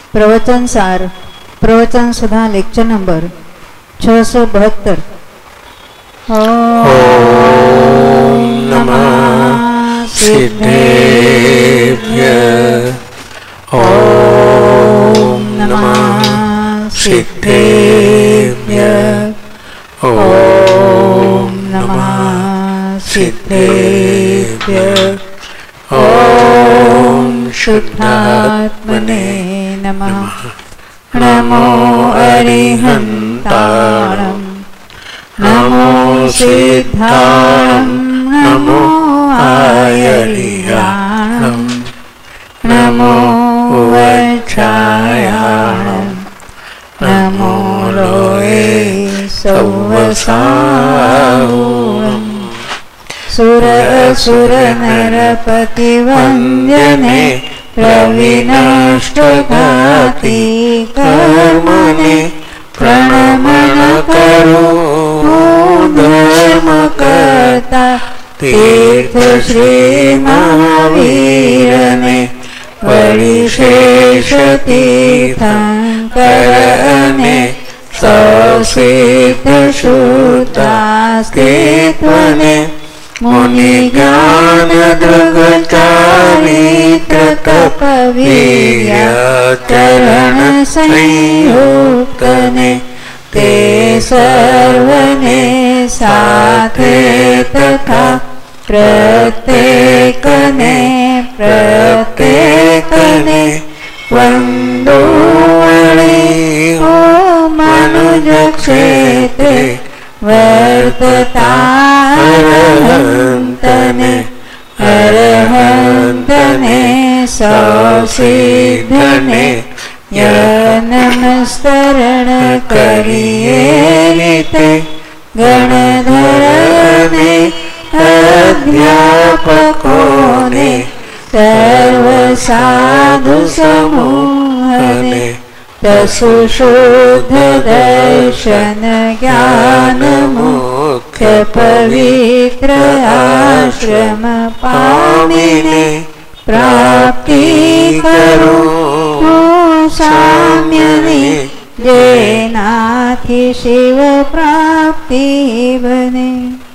प्रवचन सार प्रवचन सुधा लेक्चर नंबर 672। ओम नमः सिद्धेभ्यः। ओम नमः सिद्धेभ्यः। ओम नमः सिद्धेभ्यः। ओम शुद्धात्मने नमः। नमो अरिहन्ताणं नमो सिद्धाणं नमो आयरियाणं नमो वक्षायाणं नमो लोये सौवसाहुणं सुर असुर नरपति वन्द्यने प्रविनष्टघाती कर्मणे प्रणमन करो धर्मकर्ता तीर्थ श्री महावीरने परिशेष तीर्थंकरने ससिद्ध शुद्धास्तित्वने मुनि ज्ञान दृग चारित्र कपवीर्य चरण संयुक्तने ते सर्वने साथे तथा प्रत्येकने वंदोवळि हो मनुज क्षेत्रे वर्ततारहन्तने सौसिद्धने नमस्तरण करिए रीते गणधरने अध्यापकोने सर्व साधु समूहने तसुशुद्ध दर्शन ज्ञान मुख्य पवित्र आश्रम पामिने प्राप्ति करो साम्यने जेनाथि शिव प्राप्ति बने।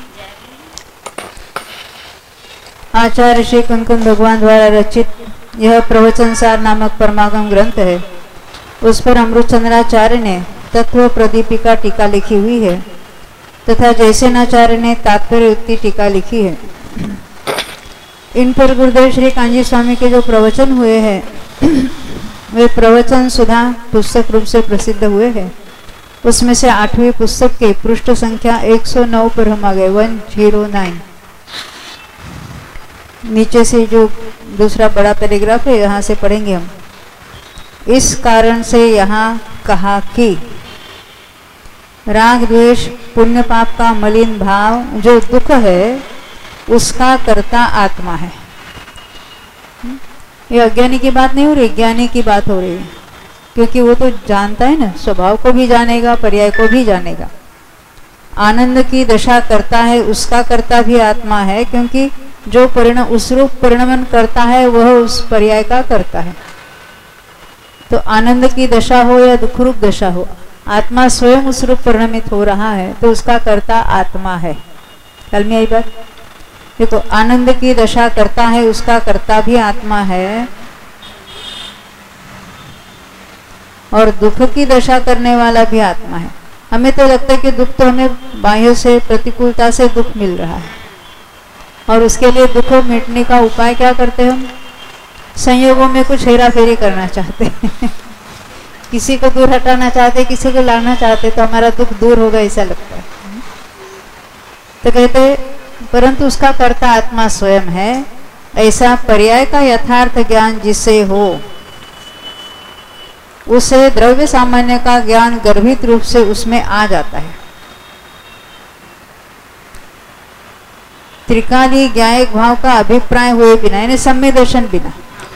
आचार्य श्री कुंकुम भगवान द्वारा रचित यह प्रवचन सार नामक परमागम ग्रंथ है। उस पर अमृतचंद्राचार्य ने तत्व प्रदीपिका टीका लिखी हुई है तथा जयसेनाचार्य ने तात्पर्य युक्ति टीका लिखी है। इन पर गुरुदेव श्री कांजी स्वामी के जो प्रवचन हुए हैं वे प्रवचन सुधा पुस्तक रूप से प्रसिद्ध हुए हैं। उसमें से 8वीं पुस्तक के पृष्ठ संख्या 109 पर हम आ गए, 109। नीचे से जो दूसरा बड़ा पैराग्राफ है यहाँ से पढ़ेंगे हम। इस कारण से यहाँ कहा कि राग द्वेष पुण्य पाप का मलिन भाव जो दुख है उसका कर्ता आत्मा है। ये अज्ञानी की बात नहीं हो रही, ज्ञानी की बात हो रही है, क्योंकि वो तो जानता है ना, स्वभाव को भी जानेगा, पर्याय को भी जानेगा। आनंद की दशा करता है उसका कर्ता भी आत्मा है, क्योंकि जो परिणाम उस रूप परिणमन करता है वह उस पर्याय का करता है। तो आनंद की दशा हो या दुख रूप दशा हो, आत्मा स्वयं उस रूप परिणमित हो रहा है तो उसका कर्ता आत्मा है। कल में आई बात देखो, आनंद की दशा करता है उसका कर्ता भी आत्मा है, और दुख की दशा करने वाला भी आत्मा है। हमें तो लगता है कि दुख तो हमें बाह्य से प्रतिकूलता से दुख मिल रहा है, और उसके लिए दुख मिटने का उपाय क्या करते हैं हम? संयोगों में कुछ हेरा फेरी करना चाहते हैं किसी को दूर हटाना चाहते, किसी को लाना चाहते, तो हमारा दुख दूर होगा ऐसा लगता है। तो कहते परंतु उसका कर्ता आत्मा स्वयं है। ऐसा पर्याय का यथार्थ ज्ञान जिससे हो उसे द्रव्य सामान्य का ज्ञान गर्भित रूप से उसमें आ जाता है। त्रिकाली ज्ञायक भाव का अभिप्राय हुए बिना, यानी सम्य दर्शन बिना,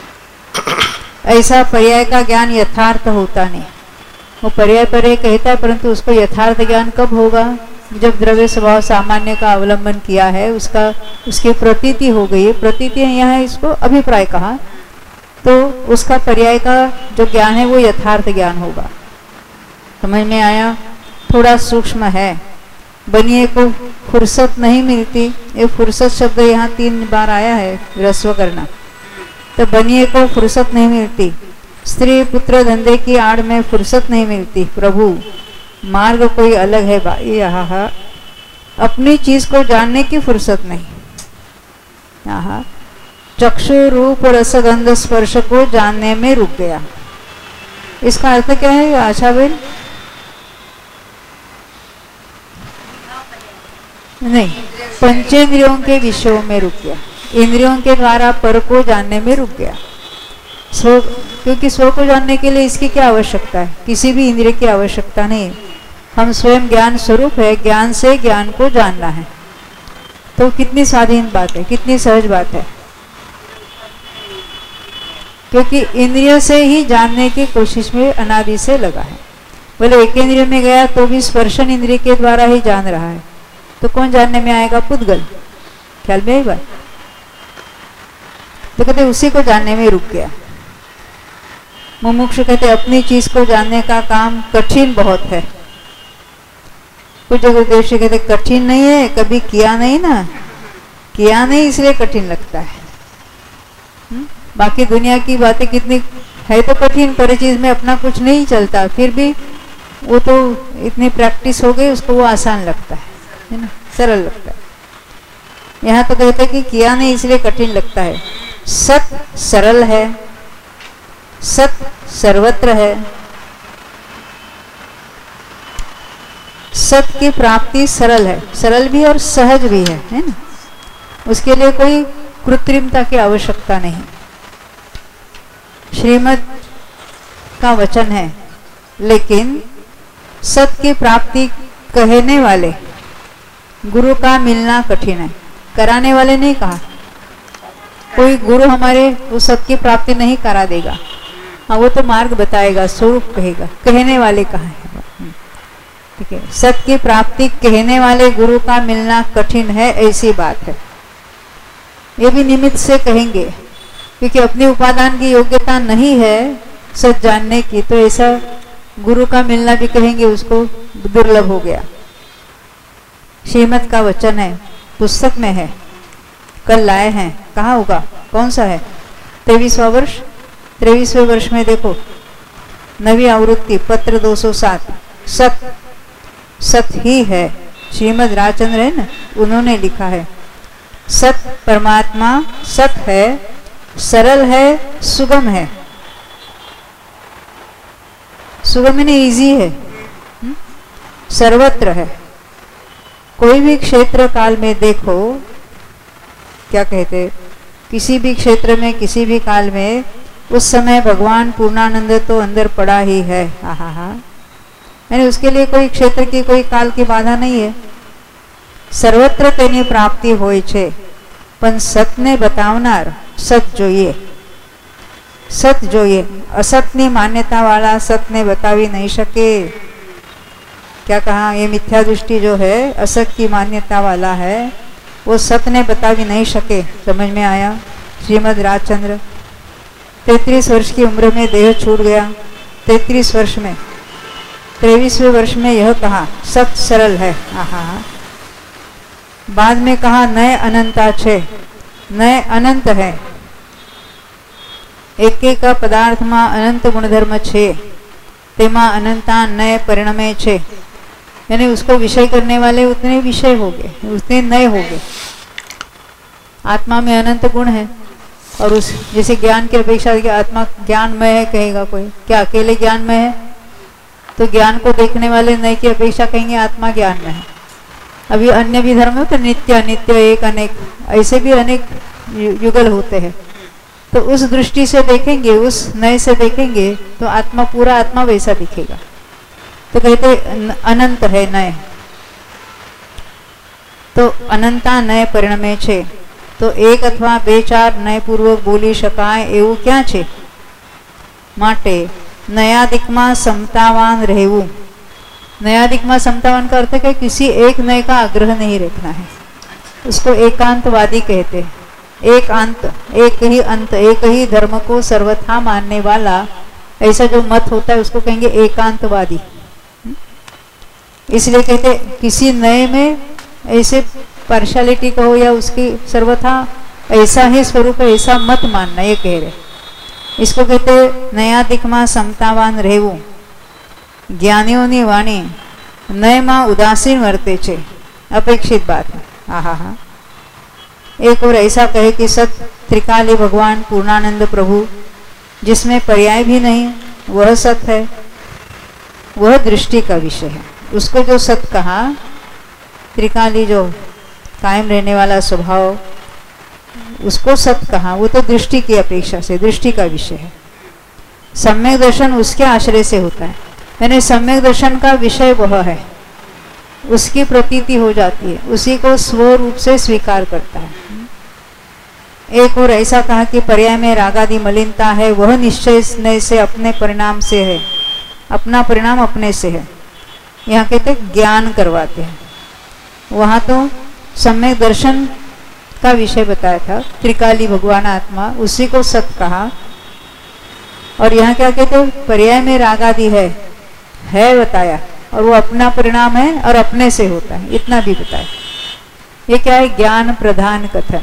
ऐसा पर्याय का ज्ञान यथार्थ होता नहीं। वो पर्याय पर्याय कहता है, परंतु उसको यथार्थ ज्ञान कब होगा? जब द्रव्य स्वभाव सामान्य का अवलंबन किया है, उसकी प्रतीति हो गई है। प्रतीति यहाँ इसको अभिप्राय कहा, तो उसका पर्याय का जो ज्ञान है वो यथार्थ ज्ञान होगा। समझ में आया? थोड़ा सूक्ष्म है। बनिए को फुर्सत नहीं मिलती, ये फुर्सत शब्द यहाँ 3 बार आया है, रस्व करना। तो बनिए को फुर्सत नहीं मिलती, स्त्री पुत्र धंधे की आड़ में फुर्सत नहीं मिलती, प्रभु मार्ग कोई अलग है भाई। यहाँ अपनी चीज को जानने की फुर्सत नहीं। यहाँ चक्षु रूप रसगंध स्पर्श को जानने में रुक गया। इसका अर्थ क्या है आशा बहन? नहीं, पंचेंद्रियों के विषयों में रुक गया, इंद्रियों के द्वारा पर को जानने में रुक गया। स्व, क्योंकि स्व को जानने के लिए इसकी क्या आवश्यकता है? किसी भी इंद्रिय की आवश्यकता नहीं। हम स्वयं ज्ञान स्वरूप है, ज्ञान से ज्ञान को जानना है। तो कितनी स्वाधीन बात है, कितनी सहज बात है। क्योंकि इंद्रिय से ही जानने की कोशिश में अनादि से लगा है। बोले एक इंद्रिय में गया तो भी स्पर्शन इंद्रिय के द्वारा ही जान रहा है, तो कौन जानने में आएगा? पुद्गल। ख्याल में आई बात? तो कहते उसी को जानने में रुक गया। मुमुक्षु कहते अपनी चीज को जानने का काम कठिन बहुत है। कुछ गुरुदेव जी कहते कठिन नहीं है, कभी किया नहीं ना, किया नहीं इसलिए कठिन लगता है। बाकी दुनिया की बातें कितनी है तो कठिन, पर चीज में अपना कुछ नहीं चलता, फिर भी वो तो इतनी प्रैक्टिस हो गई उसको वो आसान लगता है ना, सरल लगता है। यहाँ तो कहते कि किया नहीं इसलिए कठिन लगता है। सत सरल है, सत सर्वत्र है, सत की प्राप्ति सरल है, सरल भी और सहज भी है ना। उसके लिए कोई कृत्रिमता की आवश्यकता नहीं। श्रीमद् का वचन है, लेकिन सत की प्राप्ति कहने वाले गुरु का मिलना कठिन है। कराने वाले नहीं कहा, कोई गुरु हमारे उस सत की प्राप्ति नहीं करा देगा। हाँ, वो तो मार्ग बताएगा, स्वरूप कहेगा। कहने वाले कहाँ है? ठीक है, सत की प्राप्ति कहने वाले गुरु का मिलना कठिन है, ऐसी बात है। ये भी निमित्त से कहेंगे, क्योंकि अपनी उपादान की योग्यता नहीं है सच जानने की, तो ऐसा गुरु का मिलना भी कहेंगे उसको दुर्लभ हो गया। श्रीमद् का वचन है, पुस्तक में है, कल लाए हैं। कहाँ होगा? कौन सा है? 23वां वर्ष। 23वें वर्ष में देखो, नवी आवृत्ति पत्र 207, सत सत ही है। श्रीमद् राजचंद्र है ना, उन्होंने लिखा है सत परमात्मा सत है, सरल है, सुगम है। सुगम यानी इजी है, सर्वत्र है। कोई भी क्षेत्र काल में देखो, क्या कहते, किसी भी क्षेत्र में किसी भी काल में उस समय भगवान पूर्णानंद तो अंदर पड़ा ही है। हा, यानी उसके लिए कोई क्षेत्र की कोई काल की बाधा नहीं है। सर्वत्र तेनी प्राप्ति होय छे, पण सतने बतावनार सत જોઈએ। सत જોઈએ, असतनी मान्यता वाला सतने बतावी नहीं सके। क्या कहा? ये मिथ्या दृष्टि जो है, असत की मान्यता वाला है, वो सतने बतावी नहीं सके। समझ में आया? श्रीमद् राजचंद्र 33 वर्ष की उम्र में देह छूट गया। 33 वर्ष में 23वें वर्ष में यह कहा सत सरल है। आहा, बाद में कहा नए अनंता छे, नए अनंत है। एक एक पदार्थ में अनंत गुणधर्म छे, तेमा अनंता नए परिणमे छे। यानी उसको विषय करने वाले उतने विषय हो गए, उतने नए हो गए। आत्मा में अनंत गुण है, और उस जैसे ज्ञान की अपेक्षा कि आत्मा ज्ञानमय है कहेगा कोई, क्या अकेले ज्ञानमय है? तो ज्ञान को देखने वाले नए की अपेक्षा कहेंगे आत्मा ज्ञान में है। अभी अन्य भी धर्म में तो नित्य अनित्य एक अनेक, ऐसे भी अनेक युगल होते हैं। तो उस दृष्टि से देखेंगे, उस नए से देखेंगे तो आत्मा, पूरा आत्मा वैसा दिखेगा। तो कहते अनंत है नए, तो अनंता नए परिणमे छे। तो एक अथवा बे चार नए पूर्वक बोली शकाय एवं क्या छे? माटे नयादिक में समतावान रहेवू। नयादिक में समतावान का अर्थ है किसी एक नए का आग्रह नहीं रखना है, उसको एकांतवादी कहते हैं। एक अंत, एक ही अंत, एक ही धर्म को सर्वथा मानने वाला, ऐसा जो मत होता है उसको कहेंगे एकांतवादी। इसलिए कहते किसी नए में ऐसे पार्शियलिटी कहो या उसकी सर्वथा ऐसा ही स्वरूप है, ऐसा मत मानना, ये कह रहे। इसको कहते नया दिखमा समतावान રહેવું, ज्ञानियों वाणी नय मां उदासीन वर्ते छे, अपेक्षित बात है। हाँ, एक और ऐसा कहे कि सत त्रिकाली भगवान पूर्णानंद प्रभु, जिसमें पर्याय भी नहीं, वह सत है, वह दृष्टि का विषय है। उसको जो सत कहा, त्रिकाली जो कायम रहने वाला स्वभाव, उसको सत कहा, वो तो दृष्टि की अपेक्षा से दृष्टि का विषय है। सम्यक दर्शन उसके आश्रय से होता है, यानी सम्यक दर्शन का विषय वह है, उसकी प्रतीति हो जाती है, उसी को स्वरूप से स्वीकार करता है। एक और ऐसा कहा कि पर्याय में रागादि मलिनता है, वह निश्चय से अपने परिणाम से है, अपना परिणाम अपने से है। यहाँ कहते ज्ञान करवाते हैं, वहाँ तो सम्यक दर्शन का विषय बताया था, त्रिकाली भगवान आत्मा, उसी को सत कहा। और यहाँ क्या कहते, पर्याय में रागादि है बताया, और वो अपना परिणाम है और अपने से होता है, इतना भी बताया। ये क्या है, ज्ञान प्रधान कथन,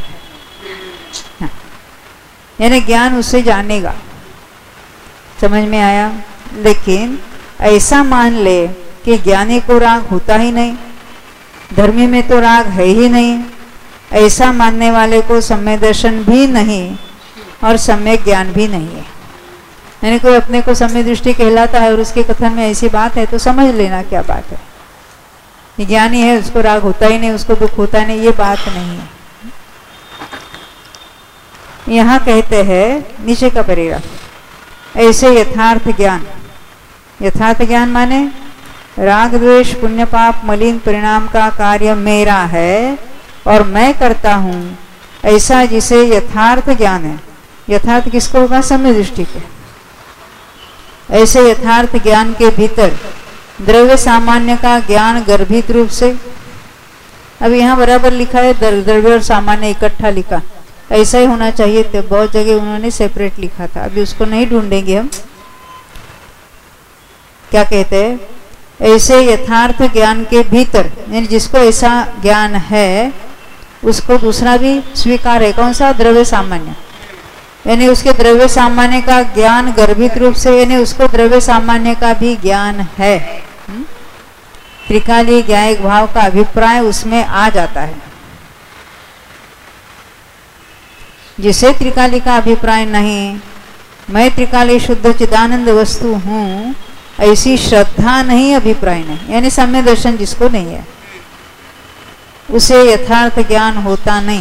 यानी ज्ञान उससे जानेगा। समझ में आया? लेकिन ऐसा मान ले कि ज्ञानी को राग होता ही नहीं, धर्मी में तो राग है ही नहीं, ऐसा मानने वाले को सम्यक दर्शन भी नहीं और सम्यक ज्ञान भी नहीं है। यानी कोई अपने को सम्यक दृष्टि कहलाता है और उसके कथन में ऐसी बात है तो समझ लेना क्या बात है। ये ज्ञानी है, उसको राग होता ही नहीं, उसको दुख होता ही नहीं, ये बात नहीं है। यहाँ कहते हैं नीचे का परिणाम, ऐसे यथार्थ ज्ञान, यथार्थ ज्ञान माने राग द्वेष पुण्य पाप मलिन परिणाम का कार्य मेरा है और मैं करता हूँ, ऐसा जिसे यथार्थ ज्ञान है। यथार्थ किसको होगा? सम्यक दृष्टि को। ऐसे यथार्थ ज्ञान के भीतर द्रव्य सामान्य का ज्ञान गर्भित रूप से, अब यहाँ बराबर लिखा है द्रव्य और सामान्य इकट्ठा लिखा, ऐसा ही होना चाहिए। तो बहुत जगह उन्होंने सेपरेट लिखा था, अभी उसको नहीं ढूंढेंगे हम। क्या कहते हैं? ऐसे यथार्थ ज्ञान के भीतर, यानी जिसको ऐसा ज्ञान है उसको दूसरा भी स्वीकार है। कौन सा? द्रव्य सामान्य, यानी उसके द्रव्य सामान्य का ज्ञान गर्भित रूप से, यानी उसको द्रव्य सामान्य का भी ज्ञान है। त्रिकाली ज्ञायक भाव का अभिप्राय उसमें आ जाता है। जिसे त्रिकाली का अभिप्राय नहीं, मैं त्रिकाली शुद्ध चिदानंद वस्तु हूँ, ऐसी श्रद्धा नहीं, अभिप्राय नहीं, यानी सम्यक दर्शन जिसको नहीं है उसे यथार्थ ज्ञान होता नहीं।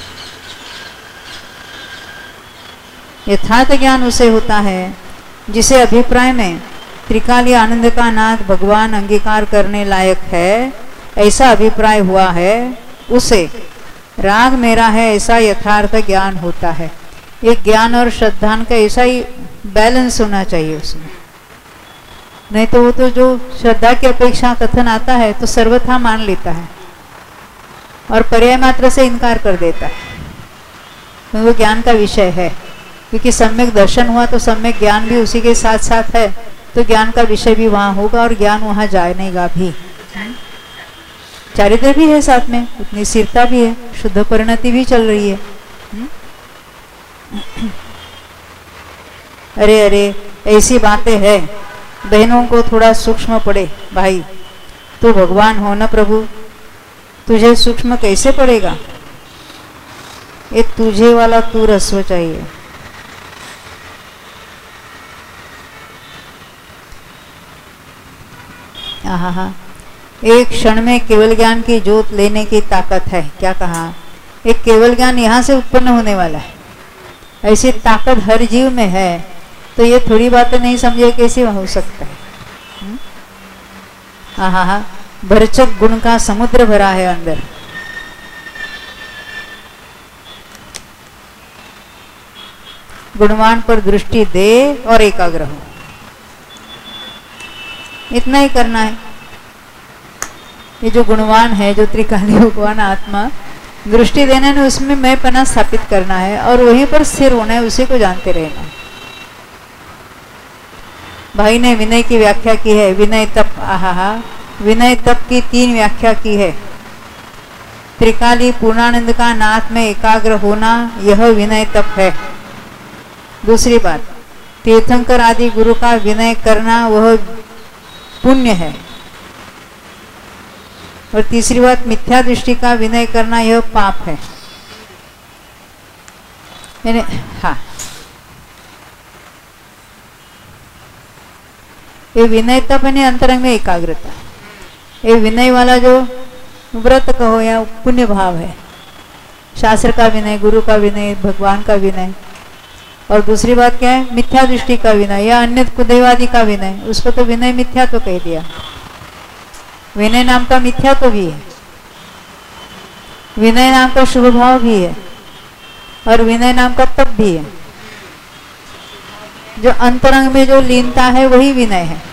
यथार्थ ज्ञान उसे होता है जिसे अभिप्राय में त्रिकाली आनंद का नाथ भगवान अंगीकार करने लायक है, ऐसा अभिप्राय हुआ है, उसे राग मेरा है ऐसा यथार्थ ज्ञान होता है। ये ज्ञान और श्रद्धा का ऐसा ही बैलेंस होना चाहिए उसमें, नहीं तो वो तो जो श्रद्धा की अपेक्षा कथन आता है तो सर्वथा मान लेता है और पर्याय मात्र से इनकार कर देता है। तो वो ज्ञान का विषय है, क्योंकि सम्यक दर्शन हुआ तो सम्यक ज्ञान भी उसी के साथ साथ है, तो ज्ञान का विषय भी वहाँ होगा और ज्ञान वहाँ जाएगा भी। चारित्र भी है साथ में, उतनी स्थिरता भी है, शुद्ध परिणति भी चल रही है। अरे अरे ऐसी बातें हैं, बहनों को थोड़ा सूक्ष्म पड़े। भाई तो भगवान हो न प्रभु, तुझे सूक्ष्म कैसे पड़ेगा? ये तुझे वाला तू रस्व चाहिए। हाँ, एक क्षण में केवल ज्ञान की जोत लेने की ताकत है। क्या कहा? एक केवल ज्ञान यहाँ से उत्पन्न होने वाला है, ऐसी ताकत हर जीव में है। तो ये थोड़ी बातें नहीं समझे कैसे हो सकता है? हाँ, भरचक गुण का समुद्र भरा है अंदर। गुणवान पर दृष्टि दे और एकाग्र हो, इतना ही करना है। ये जो गुणवान है, जो त्रिकाली भगवान आत्मा, दृष्टि देना है, उसमें मैं पना स्थापित करना है और वहीं पर स्थिर होना है, उसी को जानते रहना है। भाई ने विनय की व्याख्या की है, विनय तप, आहा, विनय तप की 3 व्याख्या की है। त्रिकाली पूर्णानंद का नाथ में एकाग्र होना, यह विनय तप है। दूसरी बात, तीर्थंकर आदि गुरु का विनय करना वह पुण्य है। और तीसरी बात, मिथ्या दृष्टि का विनय करना यह पाप है। हाँ, ये विनय तप है, अंतरंग में एकाग्रता। ये विनय वाला जो व्रत कहो या पुण्य भाव है, शास्त्र का विनय, गुरु का विनय, भगवान का विनय। और दूसरी बात क्या है, मिथ्या दृष्टि का विनय या अन्य कुदैवादी का विनय, उसको तो विनय मिथ्या तो कह दिया। विनय नाम का मिथ्या तो भी है, विनय नाम का शुभ भाव भी है, और विनय नाम का तप भी है। जो अंतरंग में जो लीनता है वही विनय है।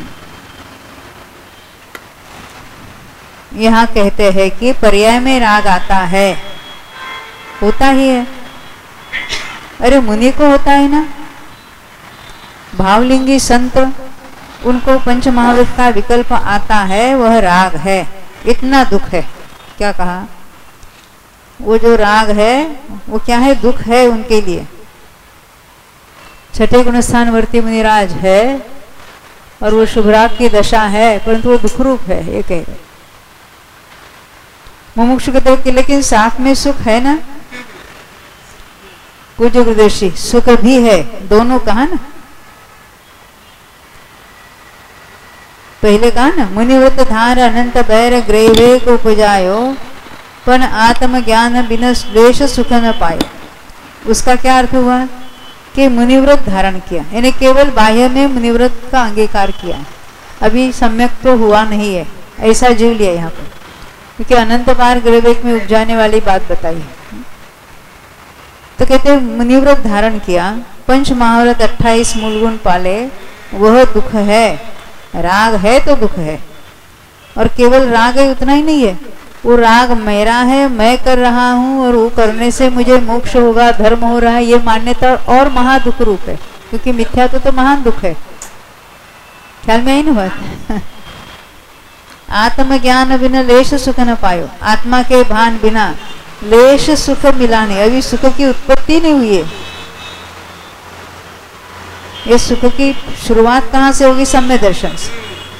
यहाँ कहते हैं कि पर्याय में राग आता है, होता ही है। अरे मुनि को होता है ना, भावलिंगी संत, उनको पंच महाभूत का विकल्प आता है, वह राग है। इतना दुख है, क्या कहा, वो जो राग है वो क्या है, दुख है उनके लिए। छठे गुणस्थान वर्ती मुनिराज है और वो शुभराग की दशा है, परंतु वो दुख रूप है, ये कह रहे। मुमुक्षु कहते हैं कि लेकिन साथ में सुख है ना, पूज्य गुरुदेव सुख भी है, दोनों कहा ना। पहले कहा ना, मुनिव्रत धार अनंत बैर ग्रेवे को उपजायो, पण आत्म ज्ञान बिना क्लेश सुख न पायो। उसका क्या अर्थ हुआ कि मुनिव्रत धारण किया, यानी केवल बाह्य में मुनिव्रत का अंगीकार किया, अभी सम्यक तो हुआ नहीं है, ऐसा जीव लिया यहाँ पर, क्योंकि अनंत बार ग्रेवेक में उपजाने वाली बात बताई। तो कहते हैं मुनिव्रत धारण किया, पंच महाव्रत 28 मूलगुण पाले, वह दुख है। राग है तो दुख है, और केवल राग है उतना ही नहीं है, वो राग मेरा है, मैं कर रहा हूँ और वो करने से मुझे मोक्ष होगा, धर्म हो रहा है, ये मान्यता और महा दुख रूप है, क्योंकि मिथ्या तो महान दुख है। ख्याल में आई ना बात। आत्मज्ञान बिना लेश सुख न पायो, आत्मा के भान बिना लेश सुख मिला नहीं, अभी सुख की उत्पत्ति नहीं हुई है। ये सुख की शुरुआत कहाँ से होगी, सम्य दर्शन से।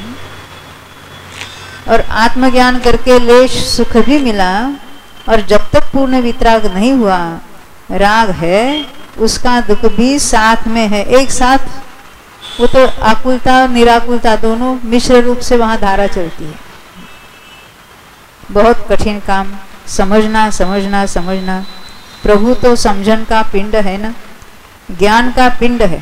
और आत्मज्ञान करके लेश सुख भी मिला, और जब तक पूर्ण वितराग नहीं हुआ, राग है, उसका दुख भी साथ में है, एक साथ। वो तो आकुलता निराकुलता दोनों मिश्र रूप से वहां धारा चलती है। बहुत कठिन काम, समझना समझना समझना। प्रभु तो समझन का पिंड है ना, ज्ञान का पिंड है।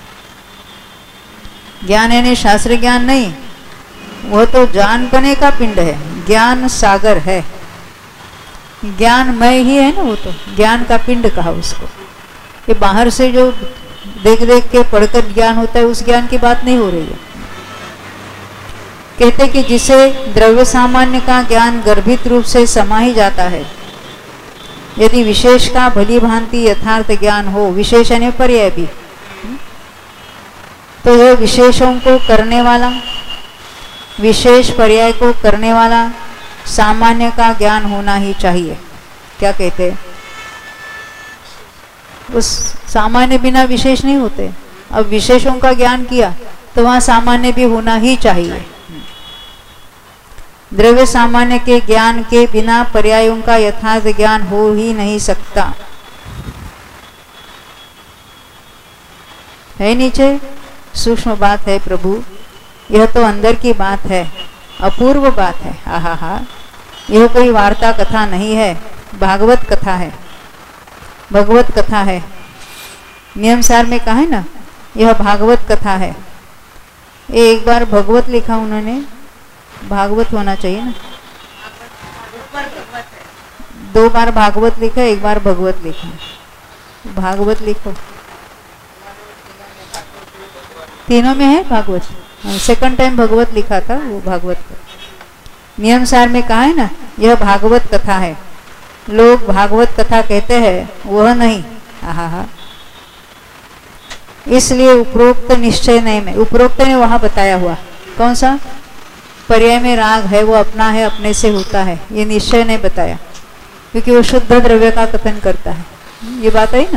ज्ञान यानी शास्त्र ज्ञान नहीं, वो तो जानपने का पिंड है, ज्ञान सागर है, ज्ञानमय ही है ना, वो तो ज्ञान का पिंड कहा उसको। ये बाहर से जो देख देख के पढ़कर ज्ञान होता है, उस ज्ञान की बात नहीं हो रही है। कहते कि जिसे द्रव्य सामान्य का ज्ञान गर्भित रूप से समा ही जाता है, यदि विशेष का भली भांति यथार्थ ज्ञान हो, विशेष यानी पर्याय भी, तो यह विशेषों को करने वाला, विशेष पर्याय को करने वाला सामान्य का ज्ञान होना ही चाहिए। क्या कहते हैं, उस सामान्य बिना विशेष नहीं होते। अब विशेषों का ज्ञान किया तो वहां सामान्य भी होना ही चाहिए। द्रव्य सामान्य के ज्ञान के बिना पर्यायों का यथार्थ ज्ञान हो ही नहीं सकता। है नीचे सूक्ष्म बात है प्रभु, यह तो अंदर की बात है, अपूर्व बात है। हा हा, यह कोई वार्ता कथा नहीं है, भागवत कथा है, भगवत कथा है। नियम सार में कहा है ना, यह भागवत कथा है। एक बार भगवत लिखा उन्होंने, भागवत होना चाहिए ना, 2 बार भागवत लिखा, 1 बार भगवत लिखा। भागवत लिखो, तीनों में है भागवत। सेकंड टाइम भगवत लिखा था, वो भागवत का नियम सार में कहा है ना, यह भागवत कथा है। लोग भागवत कथा कहते हैं वह नहीं। आहा, इसलिए उपरोक्त निश्चय नहीं में, उपरोक्त ने वहां बताया हुआ कौन सा पर्याय में राग है वो अपना है, अपने से होता है, ये निश्चय नहीं बताया, क्योंकि वो शुद्ध द्रव्य का कथन करता है। ये बात है ना।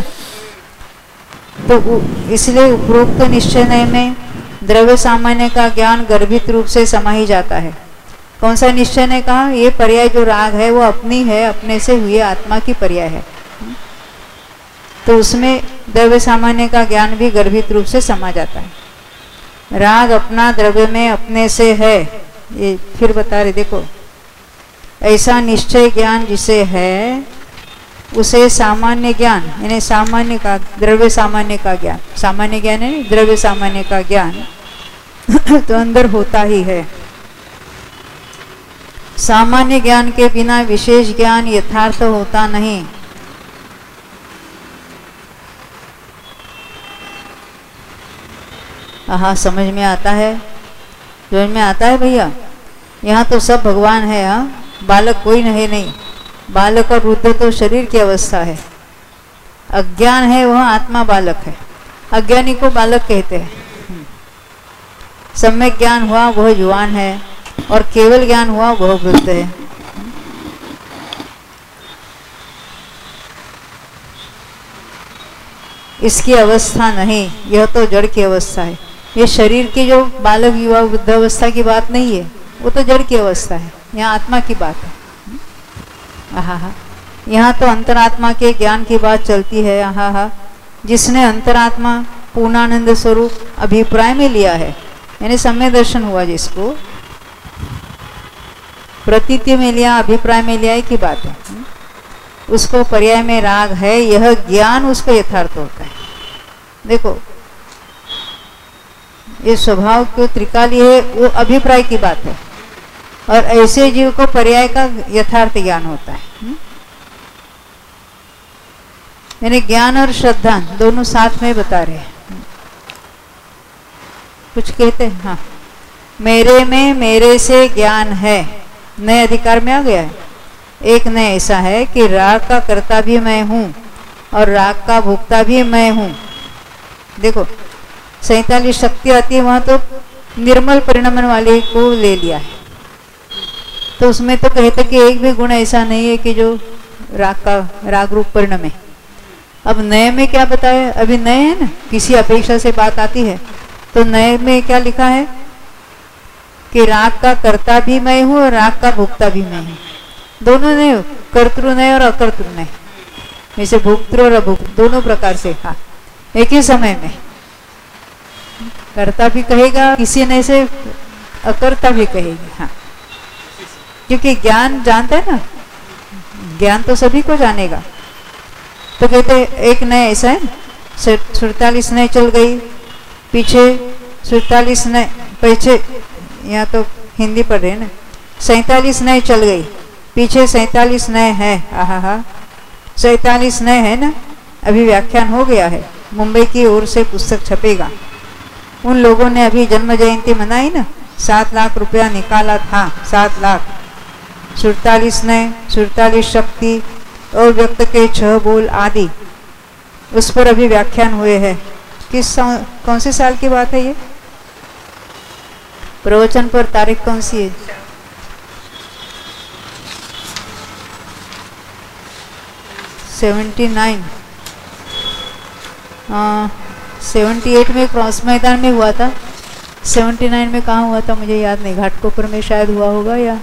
तो इसलिए उपरोक्त निश्चय नहीं में द्रव्य सामान्य का ज्ञान गर्भित रूप से समा ही जाता है। कौन सा निश्चय ने कहा? ये पर्याय जो राग है वो अपनी है, अपने से हुए आत्मा की पर्याय है, तो उसमें द्रव्य सामान्य का ज्ञान भी गर्भित रूप से समा जाता है। राग अपना द्रव्य में अपने से है, ये फिर बता रहे देखो, ऐसा निश्चय ज्ञान जिसे है उसे सामान्य ज्ञान, यानी सामान्य का द्रव्य सामान्य का ज्ञान, सामान्य ज्ञान है द्रव्य सामान्य का ज्ञान तो अंदर होता ही है। सामान्य ज्ञान के बिना विशेष ज्ञान यथार्थ होता नहीं। हाँ, समझ में आता है, समझ में आता है भैया। यहाँ तो सब भगवान है, हाँ, बालक कोई नहीं। बालक और वृद्ध तो शरीर की अवस्था है, अज्ञान है वह आत्मा बालक है, अज्ञानी को बालक कहते हैं। सम्यक ज्ञान हुआ वह जुआन है, और केवल ज्ञान हुआ वह वृद्ध है। इसकी अवस्था नहीं, यह तो जड़ की अवस्था है। ये शरीर की जो बालक युवा वृद्ध अवस्था की बात नहीं है, वो तो जड़ की अवस्था है, यहाँ आत्मा की बात है। आहा, यहाँ तो अंतरात्मा के ज्ञान की बात चलती है। आहा, जिसने अंतरात्मा पूर्णानंद स्वरूप अभिप्राय में लिया है, यानी सम्यक दर्शन हुआ, जिसको प्रतीति में लिया, अभिप्राय में लिया की बात है, उसको पर्याय में राग है, यह ज्ञान उसको यथार्थ होता है। देखो, ये स्वभाव क्यों त्रिकाली है, वो अभिप्राय की बात है, और ऐसे जीव को पर्याय का यथार्थ ज्ञान होता है। यानी ज्ञान और श्रद्धा दोनों साथ में बता रहे हैं। कुछ कहते हैं, हाँ, मेरे में मेरे से ज्ञान है, नए अधिकार में आ गया है। एक नए ऐसा है कि राग का कर्ता भी मैं हूं और राग का भोक्ता भी मैं हूं। देखो, 47 शक्ति आती है, वहां तो निर्मल परिणमन वाले को ले लिया है, तो उसमें तो कहते कि एक भी गुण ऐसा नहीं है कि जो राग रूप परिणमे। अब नए में क्या बताया? अभी नए है ना, किसी अपेक्षा से बात आती है, तो नए में क्या लिखा है कि राग का कर्ता भी मैं हूं और राग का भोक्ता भी मैं हूं। दोनों नए, कर्तृ नए और अकर्तृ नए, जैसे भोक्तृ और अभोक्तृ दोनों प्रकार से। हाँ, एक ही समय में कर्ता भी कहेगा, किसी नए से अकर्ता भी कहेगी। हाँ, क्योंकि ज्ञान जानता है ना, ज्ञान तो सभी को जानेगा। तो कहते एक नए ऐसा है, 47 नए चल गई, पीछे 47 नए, पीछे यहाँ तो हिंदी पढ़ रहे हैं ना, 47 नए चल गई, पीछे 47 नए है। आहा, 47 नए है ना, अभी व्याख्यान हो गया है, मुंबई की ओर से पुस्तक छपेगा। उन लोगों ने अभी जन्म जयंती मनाई ना, 7 लाख रुपया निकाला था, 7 लाख। 47 नए, 47 शक्ति और व्यक्त के 6 बोल आदि, उस पर अभी व्याख्यान हुए हैं। कौन से साल की बात है ये? प्रवचन पर तारीख कौन सी है? 79, 78 में क्रॉस मैदान में हुआ था। 79 में कहाँ हुआ था मुझे याद नहीं, घाटकोपर में शायद हुआ होगा, या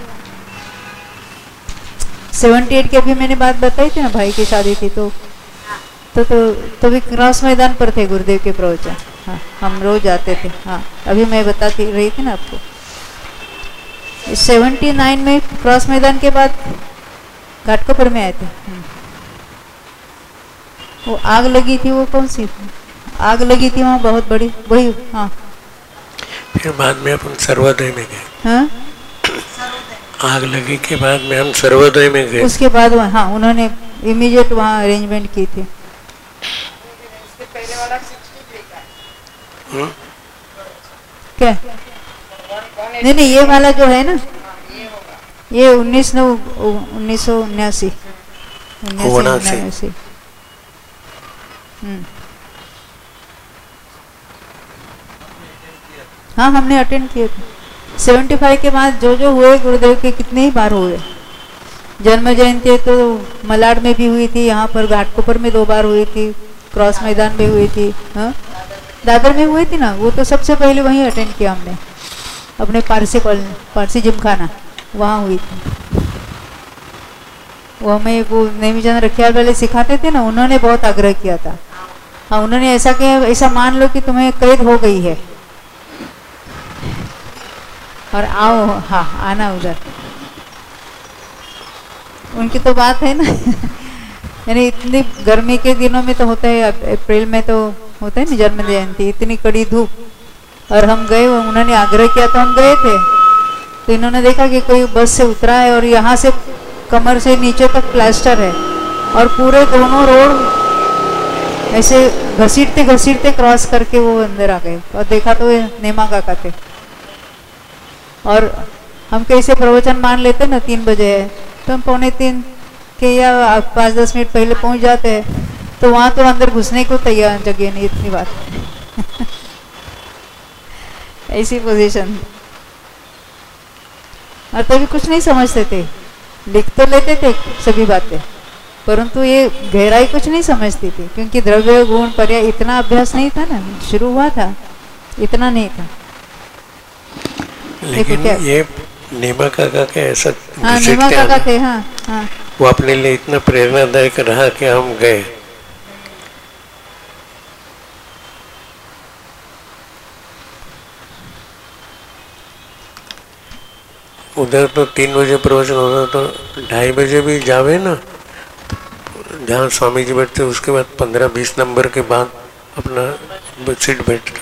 78 की अभी मैंने बात बताई थी ना, भाई की शादी थी, तो भी क्रॉस मैदान पर थे गुरुदेव के प्रवचन। हाँ, हम रोज जाते थे। हाँ, अभी मैं बताती रही थी ना आपको। 79 में क्रॉस मैदान के बाद घाटकोपर में आए थे। वो आग लगी थी, वो कौन सी आग लगी थी वहाँ बहुत बड़ी, वही। हाँ, फिर बाद में अपन सर्वोदय में गए। हाँ, आग लगी के बाद में हम सर्वोदय में गए। उसके बाद हाँ, उन्होंने इमीडिएट वहाँ अरेंजमेंट की थी। क्या? नहीं, ये वाला जो है ना, ये 1979। से। हाँ हमने अटेंड किए थे। 75 के बाद जो जो हुए गुरुदेव के कितने ही बार हुए। जन्म जयंती तो मलाड में भी हुई थी, यहाँ पर घाटकोपर में 2 बार हुई थी, क्रॉस मैदान में हुई थी, हाँ दादर में हुई थी ना, वो तो सबसे पहले वहीं अटेंड किया हमने, अपने पारसी कॉलोनी, पारसी जिमखाना वहाँ हुई थी। वो हमें वो नेमीचंद रखियाल वाले सिखाते थे ना, उन्होंने बहुत आग्रह किया था। हाँ उन्होंने ऐसा किया, ऐसा मान लो कि तुम्हें कैद हो गई है और आओ, हाँ आना उधर। उनकी तो बात है ना यानी इतनी गर्मी के दिनों में तो होता है, अप्रैल में तो होता है ना जन्म जयंती, इतनी कड़ी धूप, और हम गए, उन्होंने आग्रह किया तो हम गए थे। तो इन्होंने देखा कि कोई बस से उतरा है और यहाँ से कमर से नीचे तक प्लास्टर है और पूरे दोनों रोड ऐसे घसीटते घसीटते क्रॉस करके वो अंदर आ गए और देखा तो नेमा काका थे। और हम कैसे प्रवचन मान लेते ना 3 बजे है तो हम 2:45 के या 5-10 मिनट पहले पहुंच जाते हैं, तो वहां तो अंदर घुसने को तैयार जगह नहीं, इतनी बात ऐसी पोजीशन। और तभी कुछ नहीं समझते थे, लिख तो लेते थे सभी बातें, परंतु ये गहराई कुछ नहीं समझती थी, क्योंकि द्रव्य गुण पर्याय इतना अभ्यास नहीं था ना, शुरू हुआ था इतना नहीं था। लेकिन ये नेमा काका के ऐसा, हाँ नेमा काका थे, हाँ हाँ वो अपने लिए इतना प्रेरणादायक रहा कि हम गए। उधर तो 3 बजे प्रवचन होता, तो 2:30 बजे भी जावे ना, जहाँ स्वामी जी बैठते उसके बाद 15-20 नंबर के बाद अपना सीट बैठ।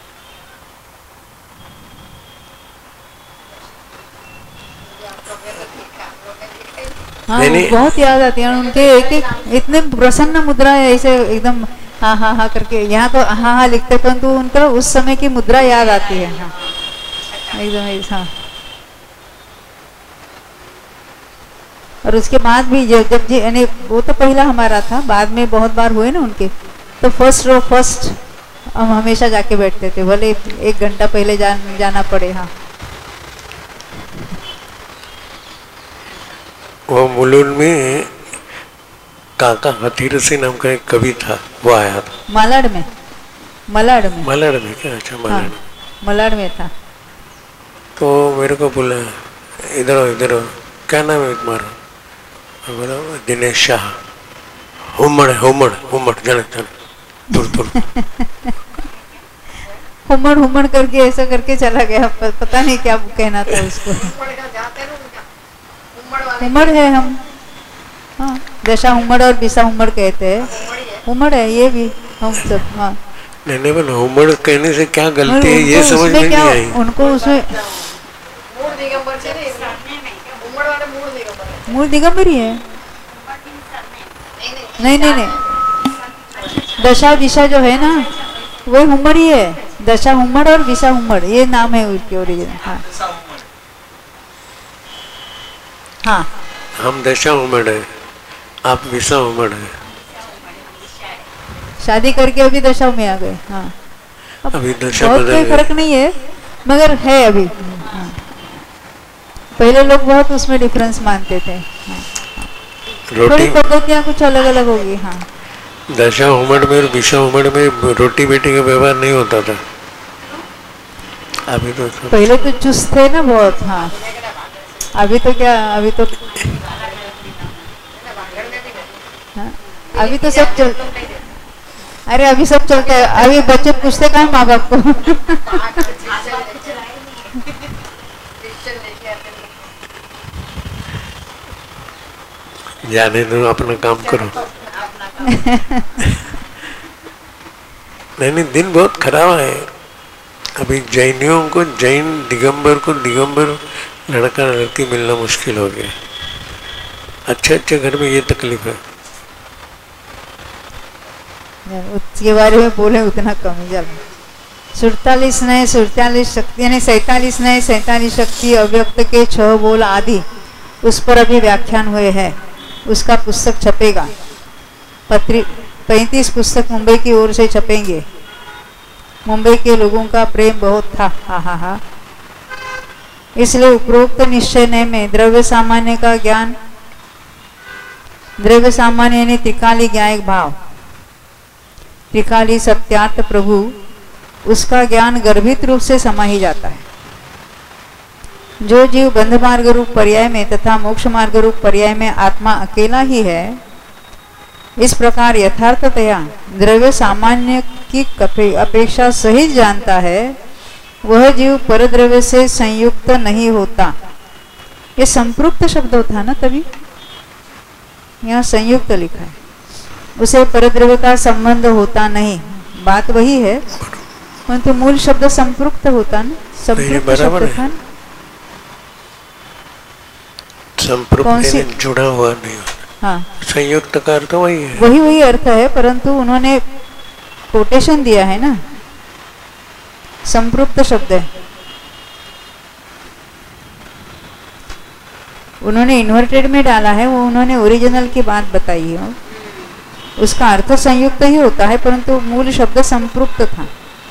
हाँ बहुत याद आती है उनके, एक एक इतने प्रसन्न मुद्रा है, ऐसे एकदम हाँ हाँ हाँ करके, यहाँ तो हाँ हाँ लिखते, परंतु उनका उस समय की मुद्रा याद आती है। हाँ एकदम ऐसा। और उसके बाद भी जब जी यानी वो तो पहला हमारा था, बाद में बहुत बार हुए ना उनके, तो फर्स्ट रो फर्स्ट हम हमेशा जाके बैठते थे, भले 1 घंटा पहले जाना पड़े। हाँ वो मुलुंड में काका हथीरसी नाम का एक कवि था, वो आया था। मलाड में क्या? अच्छा मलाड। हाँ, मलाड में था। तो मेरे को बोला इधर आओ, क्या नाम है तुम्हारा? बोला दिनेश शाह। हुमड़ जाने दूर हुमड़ करके ऐसा करके चला गया, पता नहीं क्या कहना था उसको। हुमड़ है हम, हाँ दशा हुमड़ और बिसा हुमड़ कहते हैं, हुमड़ है ये भी हम सब। हाँ नहीं बोला हुमड़ कहने से क्या गलती है ये समझ में नहीं आई उनको। उसमें मूल दिगंबर ही है। नहीं दशा दिशा जो है ना वो हुमड़ ही है, दशा हुमड़ और विशा हुमड़ ये नाम है उसके ओरिजिनल। हाँ हाँ हम दशा हुमड़ है, आप विशा हुमड़ है। शादी करके अभी दशा में आ गए। हाँ अभी दशा बहुत कोई फर्क नहीं है, मगर है अभी। हाँ। पहले लोग बहुत उसमें डिफरेंस मानते थे। हाँ। थोड़ी पद्धतियाँ कुछ अलग अलग होगी। हाँ दशा हुमड़ में और विशा हुमड़ में रोटी बेटी का व्यवहार नहीं होता था। अभी तो पहले तो चुस्त थे ना बहुत। हाँ अभी तो क्या, अभी तो हाँ? अभी तो सब चल, अरे अभी सब चलता है। अभी बच्चे पूछते कहाँ माँ बाप को जाने दो, अपना काम करो। नहीं दिन बहुत खराब है। अभी जैनियों को जैन, दिगंबर को दिगंबर, लड़का लड़की मिलना मुश्किल हो गया। अच्छे घर में ये तकलीफ है। उसके बारे में बोले उतना कम ही। जब 47 नए 47 शक्ति यानी 47 नए 47 शक्ति अव्यक्त के 6 बोल आदि उस पर अभी व्याख्यान हुए हैं। उसका पुस्तक छपेगा। 35 पुस्तक मुंबई की ओर से छपेंगे। मुंबई के लोगों का प्रेम बहुत था, हा हा हा। इसलिए उपरोक्त निश्चय में द्रव्य सामान्य का ज्ञान, द्रव्य सामान्य यानी त्रिकाली ज्ञायक भाव, त्रिकाली सत्यार्थ प्रभु, उसका ज्ञान गर्भित रूप से समा ही जाता है। जो जीव बंध मार्ग रूप पर्याय में तथा मोक्ष मार्ग रूप पर्याय में आत्मा अकेला ही है, इस प्रकार यथार्थतया द्रव्य सामान्य की अपेक्षा सहित जानता है, वह जीव परद्रव्य से संयुक्त नहीं होता। ये संपृक्त शब्द होता है ना, तभी यहाँ संयुक्त लिखा है। उसे परद्रव्य का संबंध होता नहीं, बात वही है, परंतु मूल शब्द संपृक्त होता ना, संपृक्त शब्द था ना। संपृक्त जुड़ा हुआ नहीं होता। हाँ, संयुक्त का अर्थ वही है, वही अर्थ है, परंतु उन्होंने कोटेशन दिया है ना, संपृक्त शब्द है। उन्होंने इन्वर्टेड में डाला है, वो उन्होंने ओरिजिनल की बात बताई है। उसका अर्थ संयुक्त ही होता है, परंतु मूल शब्द संपृक्त था।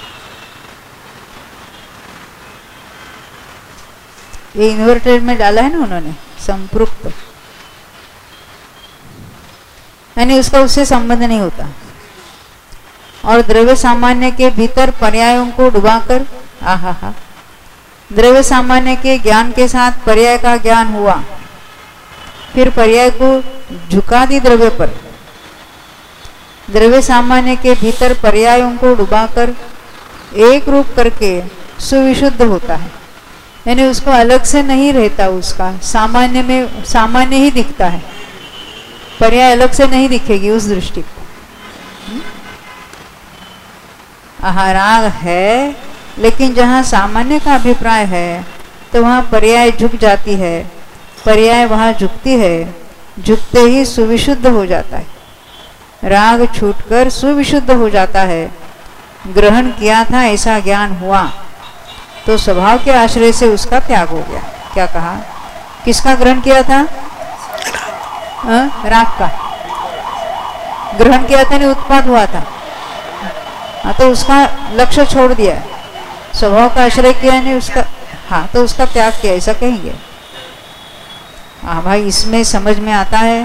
ये इन्वर्टेड में डाला है ना उन्होंने, संपृक्त, यानी उसका उससे संबंध नहीं होता। और द्रव्य सामान्य के भीतर पर्यायों को डुबाकर, आहा, द्रव्य सामान्य के ज्ञान के साथ पर्याय का ज्ञान हुआ, फिर पर्याय को झुका दी द्रव्य पर। द्रव्य सामान्य के भीतर पर्यायों को डुबाकर एक रूप करके सुविशुद्ध होता है, यानी उसको अलग से नहीं रहता, उसका सामान्य में सामान्य ही दिखता है, पर्याय अलग से नहीं दिखेगी उस दृष्टि को। राग है, लेकिन जहाँ सामान्य का अभिप्राय है तो वहाँ पर्याय झुक जाती है, पर्याय वहाँ झुकती है, झुकते ही सुविशुद्ध हो जाता है, राग छूटकर सुविशुद्ध हो जाता है। ग्रहण किया था ऐसा ज्ञान हुआ तो स्वभाव के आश्रय से उसका त्याग हो गया। क्या कहा, किसका ग्रहण किया था? राग का ग्रहण किया था, नहीं उत्पाद हुआ था, तो उसका लक्ष्य छोड़ दिया, स्वभाव का आश्रय किया नहीं उसका, हाँ तो उसका त्याग किया, ऐसा कहेंगे। हाँ भाई, इसमें समझ में आता है।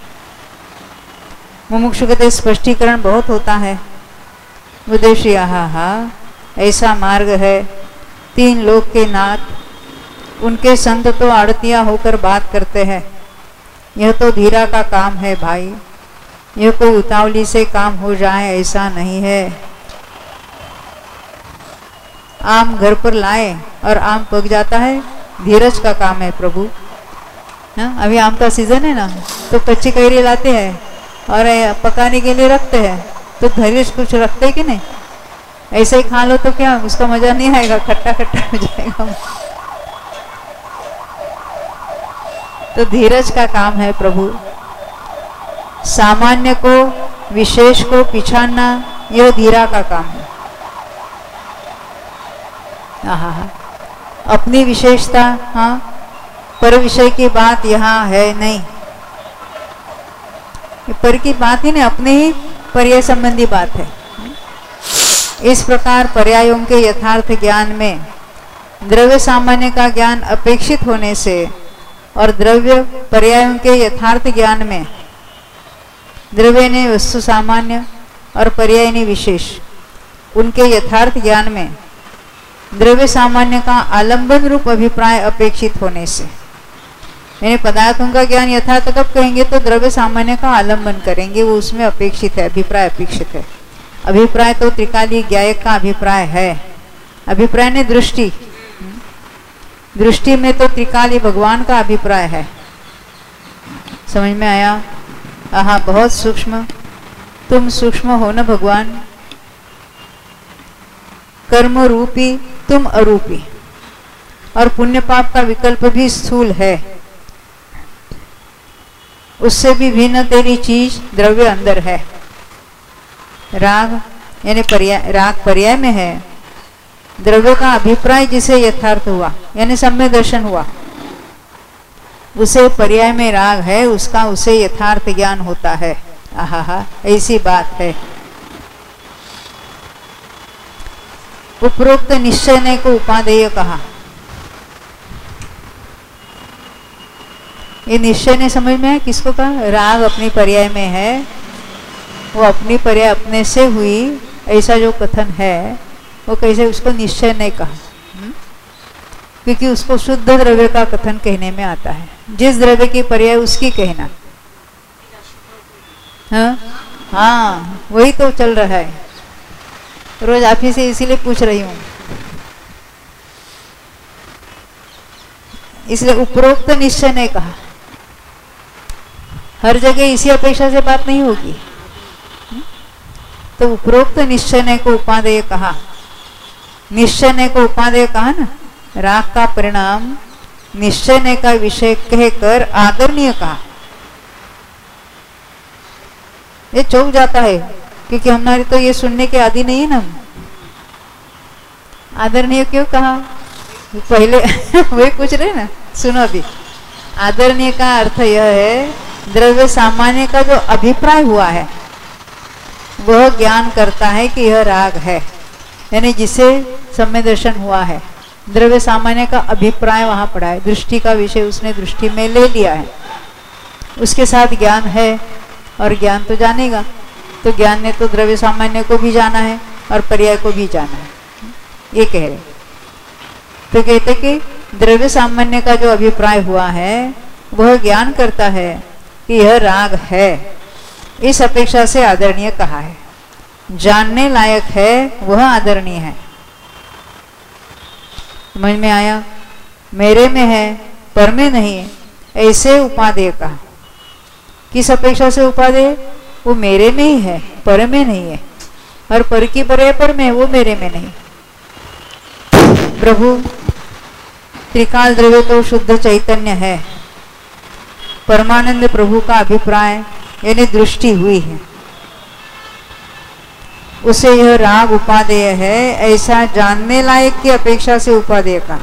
मुमुक्षु कहते स्पष्टीकरण बहुत होता है। विदेशी, हाँ ऐसा मार्ग है, 3 लोक के नाथ, उनके संत तो आड़तियां होकर बात करते हैं। यह तो धीरा का काम है भाई, यह कोई उतावली से काम हो जाए ऐसा नहीं है। आम घर पर लाए और आम पक जाता है, धीरज का काम है प्रभु। हाँ, अभी आम का सीजन है ना, तो कच्ची कैरी लाते हैं और पकाने के लिए रखते हैं, तो धैर्य कुछ रखते कि नहीं? ऐसे ही खा लो तो क्या उसका मजा नहीं आएगा, खट्टा खट्टा हो जाएगा। तो धीरज का काम है प्रभु। सामान्य को विशेष को पिछाड़ना, यह धीरा का काम है। अपनी विशेषता, हाँ, पर विषय की बात यहाँ है नहीं, पर की बात ही नहीं, अपने ही पर्याय संबंधी बात है। इस प्रकार पर्यायों के यथार्थ ज्ञान में द्रव्य सामान्य का ज्ञान अपेक्षित होने से और द्रव्य पर्यायों के यथार्थ ज्ञान में द्रव्य ने वस्तु सामान्य और पर्याय ने विशेष, उनके यथार्थ ज्ञान में द्रव्य सामान्य का आलंबन रूप अभिप्राय अपेक्षित होने से, यानी पदार्थों का ज्ञान यथार्थ कब कहेंगे तो द्रव्य सामान्य का आलंबन करेंगे, वो उसमें अपेक्षित है, अभिप्राय अपेक्षित है। अभिप्राय तो त्रिकाली ज्ञायक का अभिप्राय है। अभिप्राय ने दृष्टि, दृष्टि में तो त्रिकाली भगवान का अभिप्राय है। समझ में आया? आहा, बहुत सूक्ष्म, तुम सूक्ष्म हो न भगवान, कर्म रूपी तुम अरूपी, और पुण्य पाप का विकल्प भी स्थूल है, उससे भी भिन्न तेरी चीज द्रव्य अंदर है। राग यानी पर्याय, राग पर्याय में है, द्रव्य का अभिप्राय जिसे यथार्थ हुआ, यानी सम्य दर्शन हुआ, उसे पर्याय में राग है, उसका उसे यथार्थ ज्ञान होता है। आहा, ऐसी बात है। उपरोक्त निश्चय ने को उपादेय कहा। ये निश्चय ने समझ में है किसको कहा? राग अपनी पर्याय में है, वो अपनी पर्याय अपने से हुई, ऐसा जो कथन है वो कैसे, उसको निश्चय नहीं कहा। क्योंकि उसको शुद्ध द्रव्य का कथन कहने में आता है, जिस द्रव्य की पर्याय उसकी कहना। हाँ, वही तो चल रहा है रोज आप ही से, इसीलिए पूछ रही हूँ। इसलिए उपरोक्त निश्चय ने कहा। हर जगह इसी अपेक्षा से बात नहीं होगी। तो उपरोक्त निश्चय ने को उपादेय कहा। निश्चय ने को उपादेय कहा ना, राग का परिणाम निश्चय ने का विषय कहकर आदरणीय कहा। ये चौंक जाता है क्योंकि हमारी तो ये सुनने के आदि नहीं है ना। आदरणीय क्यों कहा? पहले वही पूछ रहे ना, सुनो अभी। आदरणीय का अर्थ यह है, द्रव्य सामान्य का जो अभिप्राय हुआ है वह ज्ञान करता है कि यह राग है, यानी जिसे सम्य दर्शन हुआ है। द्रव्य सामान्य का अभिप्राय वहां पड़ा है, दृष्टि का विषय उसने दृष्टि में ले लिया है, उसके साथ ज्ञान है और ज्ञान तो जानेगा। तो ज्ञान ने तो द्रव्य सामान्य को भी जाना है और पर्याय को भी जाना है, ये कह रहे। तो कहते कि द्रव्य सामान्य का जो अभिप्राय हुआ है वह ज्ञान करता है कि यह राग है, इस अपेक्षा से आदरणीय कहा है। जानने लायक है वह आदरणीय है। समझ में आया? मेरे में है पर में नहीं है, ऐसे उपादेय कहा। किस अपेक्षा से उपादेय? वो मेरे में ही है, पर में नहीं है, और पर की पर्याय पर में, वो मेरे में नहीं। प्रभु त्रिकाल द्रव्य तो शुद्ध चैतन्य है, परमानंद प्रभु का अभिप्राय यानी दृष्टि हुई है, उसे यह राग उपादेय है, ऐसा जानने लायक की अपेक्षा से उपादेय कहा।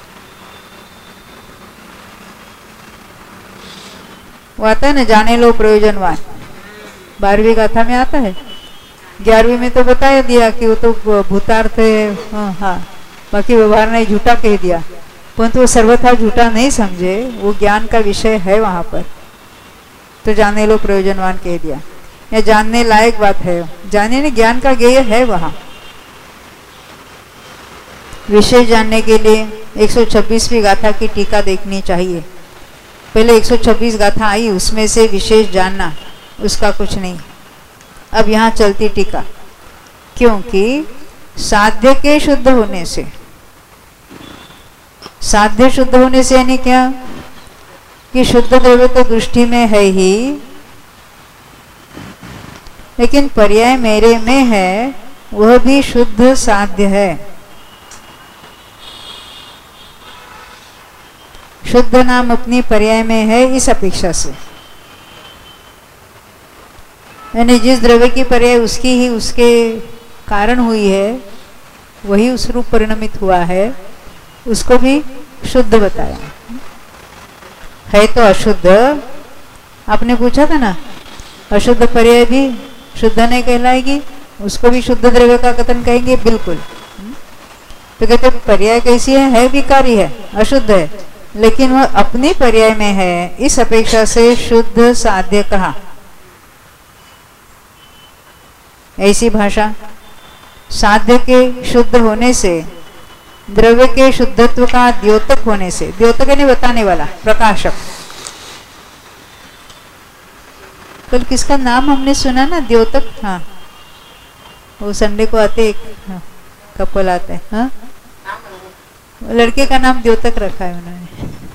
वो आता है ना, जाने लो प्रयोजनवान, 12वीं गाथा में आता है। 11वीं में तो बताया दिया कि वो तो भूतार्थ है, हाँ, बाकी व्यवहार ने झूठा कह दिया, परंतु वो सर्वथा झूठा नहीं समझे, वो ज्ञान का विषय है वहां पर, तो जाने लो प्रयोजनवान कह दिया। या जानने लायक बात है, जाने ने ज्ञान का ज्ञेय है वहां। विषय जानने के लिए 126वीं गाथा की टीका देखनी चाहिए। पहले 126 गाथा आई, उसमें से विशेष जानना, उसका कुछ नहीं। अब यहाँ चलती टीका, क्योंकि साध्य के शुद्ध होने से, साध्य शुद्ध होने से यानी क्या कि शुद्ध द्रव्य तो दृष्टि में है ही, लेकिन पर्याय मेरे में है, वह भी शुद्ध साध्य है। शुद्ध नाम अपनी पर्याय में है, इस अपेक्षा से, यानी जिस द्रव्य की पर्याय उसकी ही उसके कारण हुई है, वही उस रूप परिणमित हुआ है, उसको भी शुद्ध बताया है। तो अशुद्ध, आपने पूछा था ना, अशुद्ध पर्याय भी शुद्ध नहीं कहलाएगी, उसको भी शुद्ध द्रव्य का कथन कहेंगे, बिल्कुल। तो कहते पर्याय कैसी है विकारी है, अशुद्ध है, लेकिन वह अपनी पर्याय में है, इस अपेक्षा से शुद्ध साध्य कहा। ऐसी भाषा साध्य के शुद्ध होने से, द्रव्य के शुद्धत्व का द्योतक होने से, द्योतक यानी बताने वाला, प्रकाशक। कल किसका नाम हमने सुना ना, द्योतक, हाँ, वो संडे को आते एक, हाँ, कपल आते हैं, हाँ, लड़के का नाम द्योतक रखा है उन्होंने।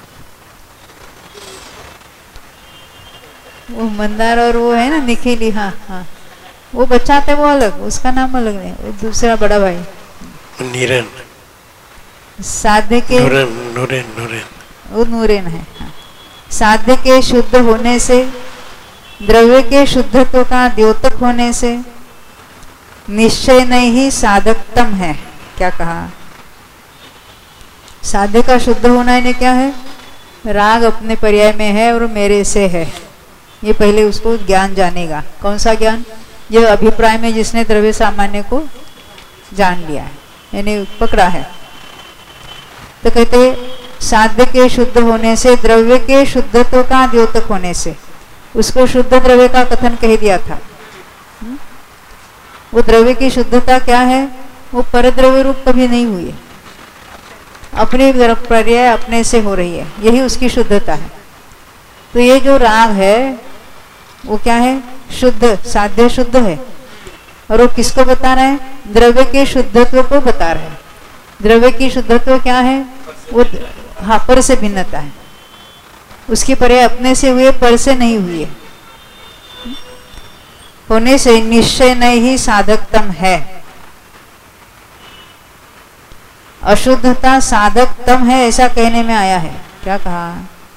वो मंदार और वो है ना निखिली, हाँ हाँ, वो बच्चा आता है वो अलग, उसका नाम अलग नहीं, वो दूसरा बड़ा भाई नीरन, साध्य के नूरेन वो नूरेन है। हाँ। साध्य के शुद्ध होने से, द्रव्य के शुद्धत्व का द्योतक होने से, निश्चय नहीं ही साधकतम है। क्या कहा? साध्य का शुद्ध होना इन्हें क्या है? राग अपने पर्याय में है और मेरे से है, ये पहले उसको ज्ञान जानेगा। कौन सा ज्ञान? यह अभिप्राय में जिसने द्रव्य सामान्य को जान लिया है, यानी पकड़ा है। तो कहते साध्य के शुद्ध होने से, द्रव्य के शुद्धत्व का द्योतक होने से, उसको शुद्ध द्रव्य का कथन कह दिया था। वो द्रव्य की शुद्धता क्या है? वो परद्रव्य रूप कभी नहीं हुई है, अपने पर्याय अपने से हो रही है, यही उसकी शुद्धता है। तो ये जो राग है वो क्या है? शुद्ध, साध्य शुद्ध है। और वो किसको बता रहा है? द्रव्य के शुद्धत्व को बता रहा है। द्रव्य की शुद्धत्व क्या है? वो हाँ, पर से भिन्नता है, उसकी पर्याय अपने से हुए, पर से नहीं हुई है। होने से निश्चय नहीं ही साधकतम है। अशुद्धता साधकतम है ऐसा कहने में आया है। क्या कहा?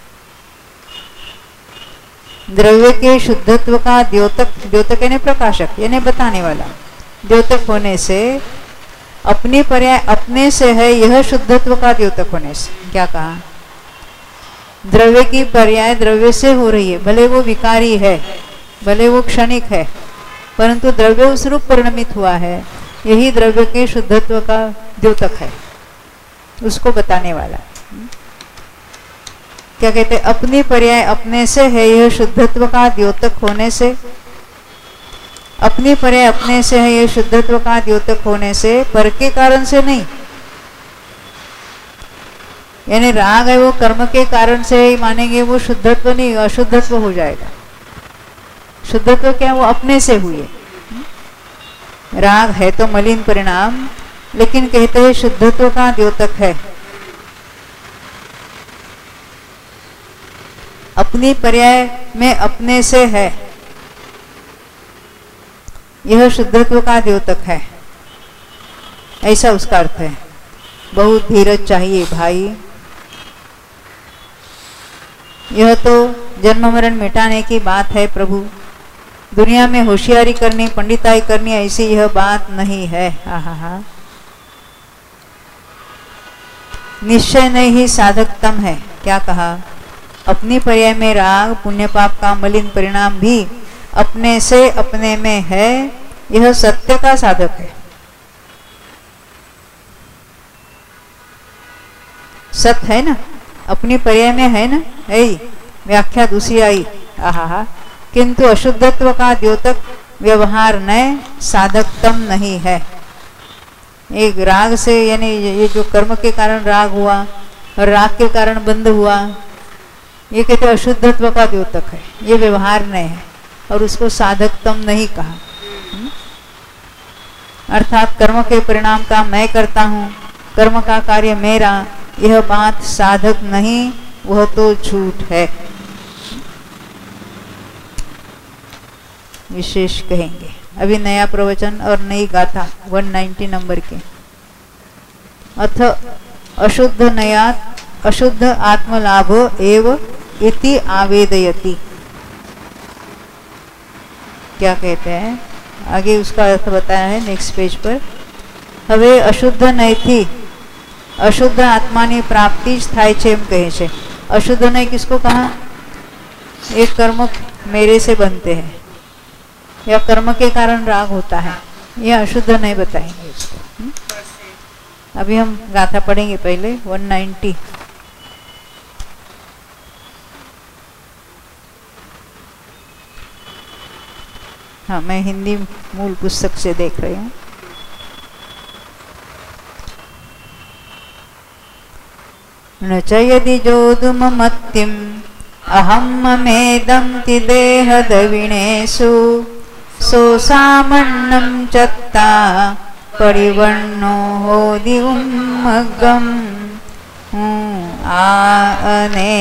द्रव्य के शुद्धत्व का द्योतक, द्योतक यानी प्रकाशक, यानी बताने वाला, द्योतक होने से अपनी पर्याय अपने से है, यह शुद्धत्व का द्योतक होने से। क्या कहा? द्रव्य की पर्याय द्रव्य से हो रही है, भले वो विकारी है, भले वो क्षणिक है, परंतु द्रव्य उस रूप परिणमित हुआ है, यही द्रव्य के शुद्धत्व का द्योतक है, उसको बताने वाला। क्या कहते? अपनी पर्याय अपने से है, यह शुद्धत्व का द्योतक होने से, अपनी पर्याय अपने से है, यह शुद्धत्व का द्योतक होने से, पर के कारण से नहीं। यानी राग है वो कर्म के कारण से ही मानेंगे, वो शुद्धत्व नहीं, अशुद्धत्व हो जाएगा। शुद्धत्व क्या? वो अपने से हुई है। राग है तो मलिन परिणाम, लेकिन कहते हैं शुद्धत्व का द्योतक है। अपनी पर्याय में अपने से है, यह शुद्धत्व का द्योतक है, ऐसा उसका अर्थ है। बहुत धीरज चाहिए भाई, यह तो जन्म मरण मिटाने की बात है प्रभु। दुनिया में होशियारी करनी, पंडिताई करनी, ऐसी यह बात नहीं है। हा। निश्चय नहीं ही साधकतम है। क्या कहा? अपनी पर्याय में राग पुण्य पाप का मलिन परिणाम भी अपने से अपने में है, यह सत्य का साधक है। सत्य है ना, अपनी पर्याय में है ना, है व्याख्या दूसरी आई। आहा, किंतु अशुद्धत्व का द्योतक व्यवहार नए साधकतम नहीं है। एक राग से, यानी ये जो कर्म के कारण राग हुआ और राग के कारण बंध हुआ, ये कहते अशुद्धत्व का द्योतक है, ये व्यवहार नए है और उसको साधकतम नहीं कहा। अर्थात कर्म के परिणाम का मैं करता हूँ, कर्म का कार्य मेरा, यह बात साधक नहीं, वह तो झूठ है। विशेष कहेंगे। अभी नया प्रवचन और नई गाथा 190 नंबर के। अथ अशुद्ध नयात अशुद्ध आत्मलाभ एव इति आवेदयति। क्या कहते हैं आगे, उसका अर्थ बताया है नेक्स्ट पेज पर। हवे अशुद्ध नयथी अशुद्ध आत्मानी प्राप्ति स्थायी छेम कहे छे। अशुद्ध नय किसको कहा? एक कर्म मेरे से बनते हैं या कर्म के कारण राग होता है, यह अशुद्ध नहीं बताएंगे इसको। अभी हम गाथा पढ़ेंगे पहले 190। हाँ, मैं हिंदी मूल पुस्तक से देख रही हूँ। न च यदि जोदुममत्तिम अहम ममेदं ति देहदविणेषु सोसामन्नं चत्ता परिवर्णो होदि उम्मगम। आने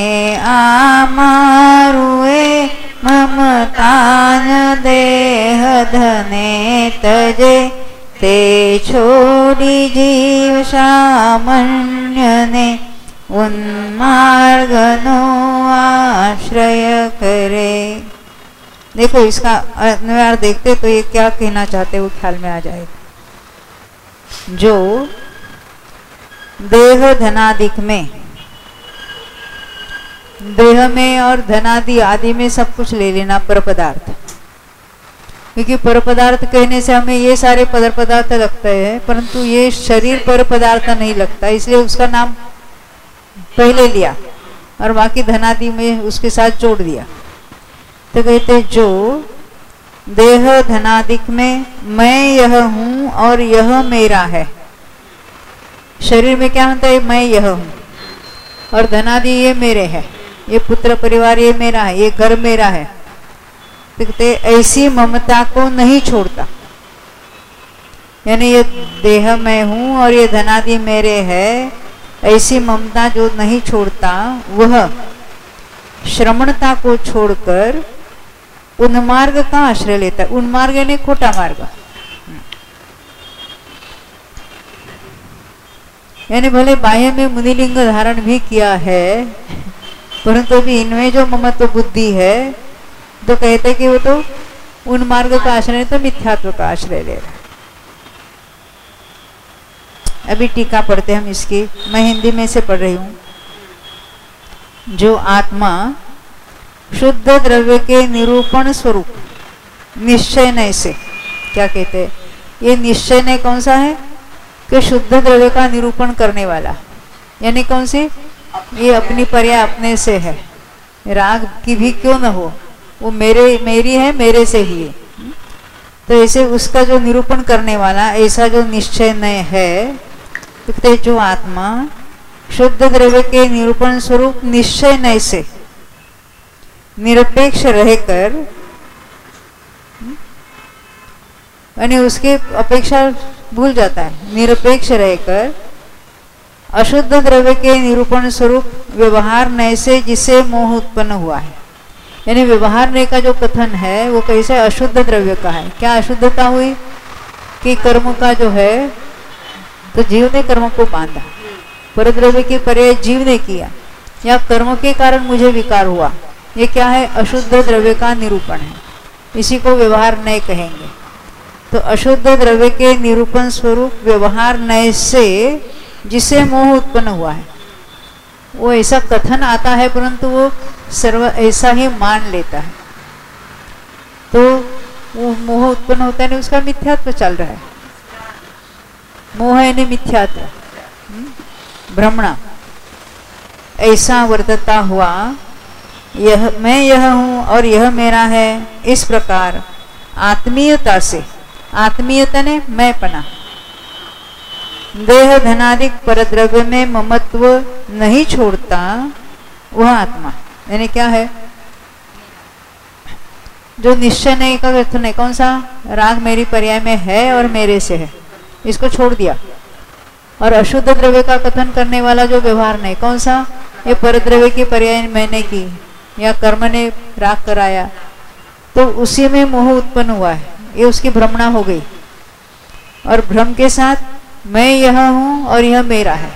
आमारुए ममतान देह धने तजे ते छोड़ी जीव सामान्यने उन्मार्गनो आश्रय करे। देखो इसका अनुवाद देखते तो ये क्या कहना चाहते वो ख्याल में आ जाएगा। जो देह धनादिक में देह में और धनादि आदि में सब कुछ ले लेना पर पदार्थ, क्योंकि पर पदार्थ कहने से हमें ये सारे पर पदार्थ लगते हैं, परंतु ये शरीर पर पदार्थ नहीं लगता, इसलिए उसका नाम पहले लिया और बाकी धनादि में उसके साथ जोड़ दिया। तो कहते जो देह धनादिक में मैं यह हूं और यह मेरा है। शरीर में क्या होता है? मैं यह हूं और धनादि ये मेरे है, ये पुत्र परिवार ये मेरा है, ये घर मेरा है। तो कहते ऐसी ममता को नहीं छोड़ता, यानी ये देह मैं हूं और ये धनादि मेरे है, ऐसी ममता जो नहीं छोड़ता वह श्रमणता को छोड़कर उन्मार्ग का आश्रय लेता है। उन्मार्ग यानी खोटा मार्ग, यानी भले बाह्य में मुनिलिंग धारण भी किया है, परंतु अभी इनमें जो ममत्व बुद्धि है तो कहते कि वो तो उन्मार्ग का आश्रय, तो मिथ्यात्व का आश्रय ले रहा है। अभी टीका पढ़ते हम इसकी, मैं हिंदी में से पढ़ रही हूं। जो आत्मा शुद्ध द्रव्य के निरूपण स्वरूप निश्चय नय से, क्या कहते हैं? ये निश्चय नय कौन सा है? कि शुद्ध द्रव्य का निरूपण करने वाला, यानी कौन सी? ये अपनी पर्याय अपने से है, राग की भी क्यों न हो, वो मेरी है, मेरे से ही है। तो ऐसे उसका जो निरूपण करने वाला, ऐसा जो निश्चय नय है, तो जो आत्मा शुद्ध द्रव्य के निरूपण स्वरूप निश्चय नय से निरपेक्ष रहकर, यानी उसके अपेक्षा भूल जाता है, निरपेक्ष रहकर अशुद्ध द्रव्य के निरूपण स्वरूप व्यवहार नय से जिसे मोह उत्पन्न हुआ है, यानी व्यवहार नय का जो कथन है वो कैसे? अशुद्ध द्रव्य का है। क्या अशुद्धता हुई? कि कर्म का जो है, तो जीव ने कर्म को बांधा, पर द्रव्य के पर्याय जीव ने किया, या कर्म के कारण मुझे विकार हुआ, ये क्या है? अशुद्ध द्रव्य का निरूपण है, इसी को व्यवहार नय कहेंगे। तो अशुद्ध द्रव्य के निरूपण स्वरूप व्यवहार नय से जिसे मोह उत्पन्न हुआ है, वो ऐसा कथन आता है, परंतु वो सर्व ऐसा ही मान लेता है, तो वो मोह उत्पन्न होता है, उसका मिथ्यात्व चल रहा है। मोह यानी मिथ्यात्व, भ्रमणा, ऐसा वर्तता हुआ, यह मैं यह हूं और यह मेरा है, इस प्रकार आत्मीयता से, आत्मीयता ने मैंपना, देह धनादिक परद्रव्य में ममत्व नहीं छोड़ता वह आत्मा, यानी क्या है? जो निश्चय नहीं का कथन है, कौन सा? राग मेरी पर्याय में है और मेरे से है, इसको छोड़ दिया। और अशुद्ध द्रव्य का कथन करने वाला जो व्यवहार नहीं, कौन सा? ये परद्रव्य की पर्याय मैंने की या कर्म ने राग कराया, तो उसी में मोह उत्पन्न हुआ है, ये उसकी भ्रमणा हो गई। और भ्रम के साथ मैं यह हूं और यह मेरा है,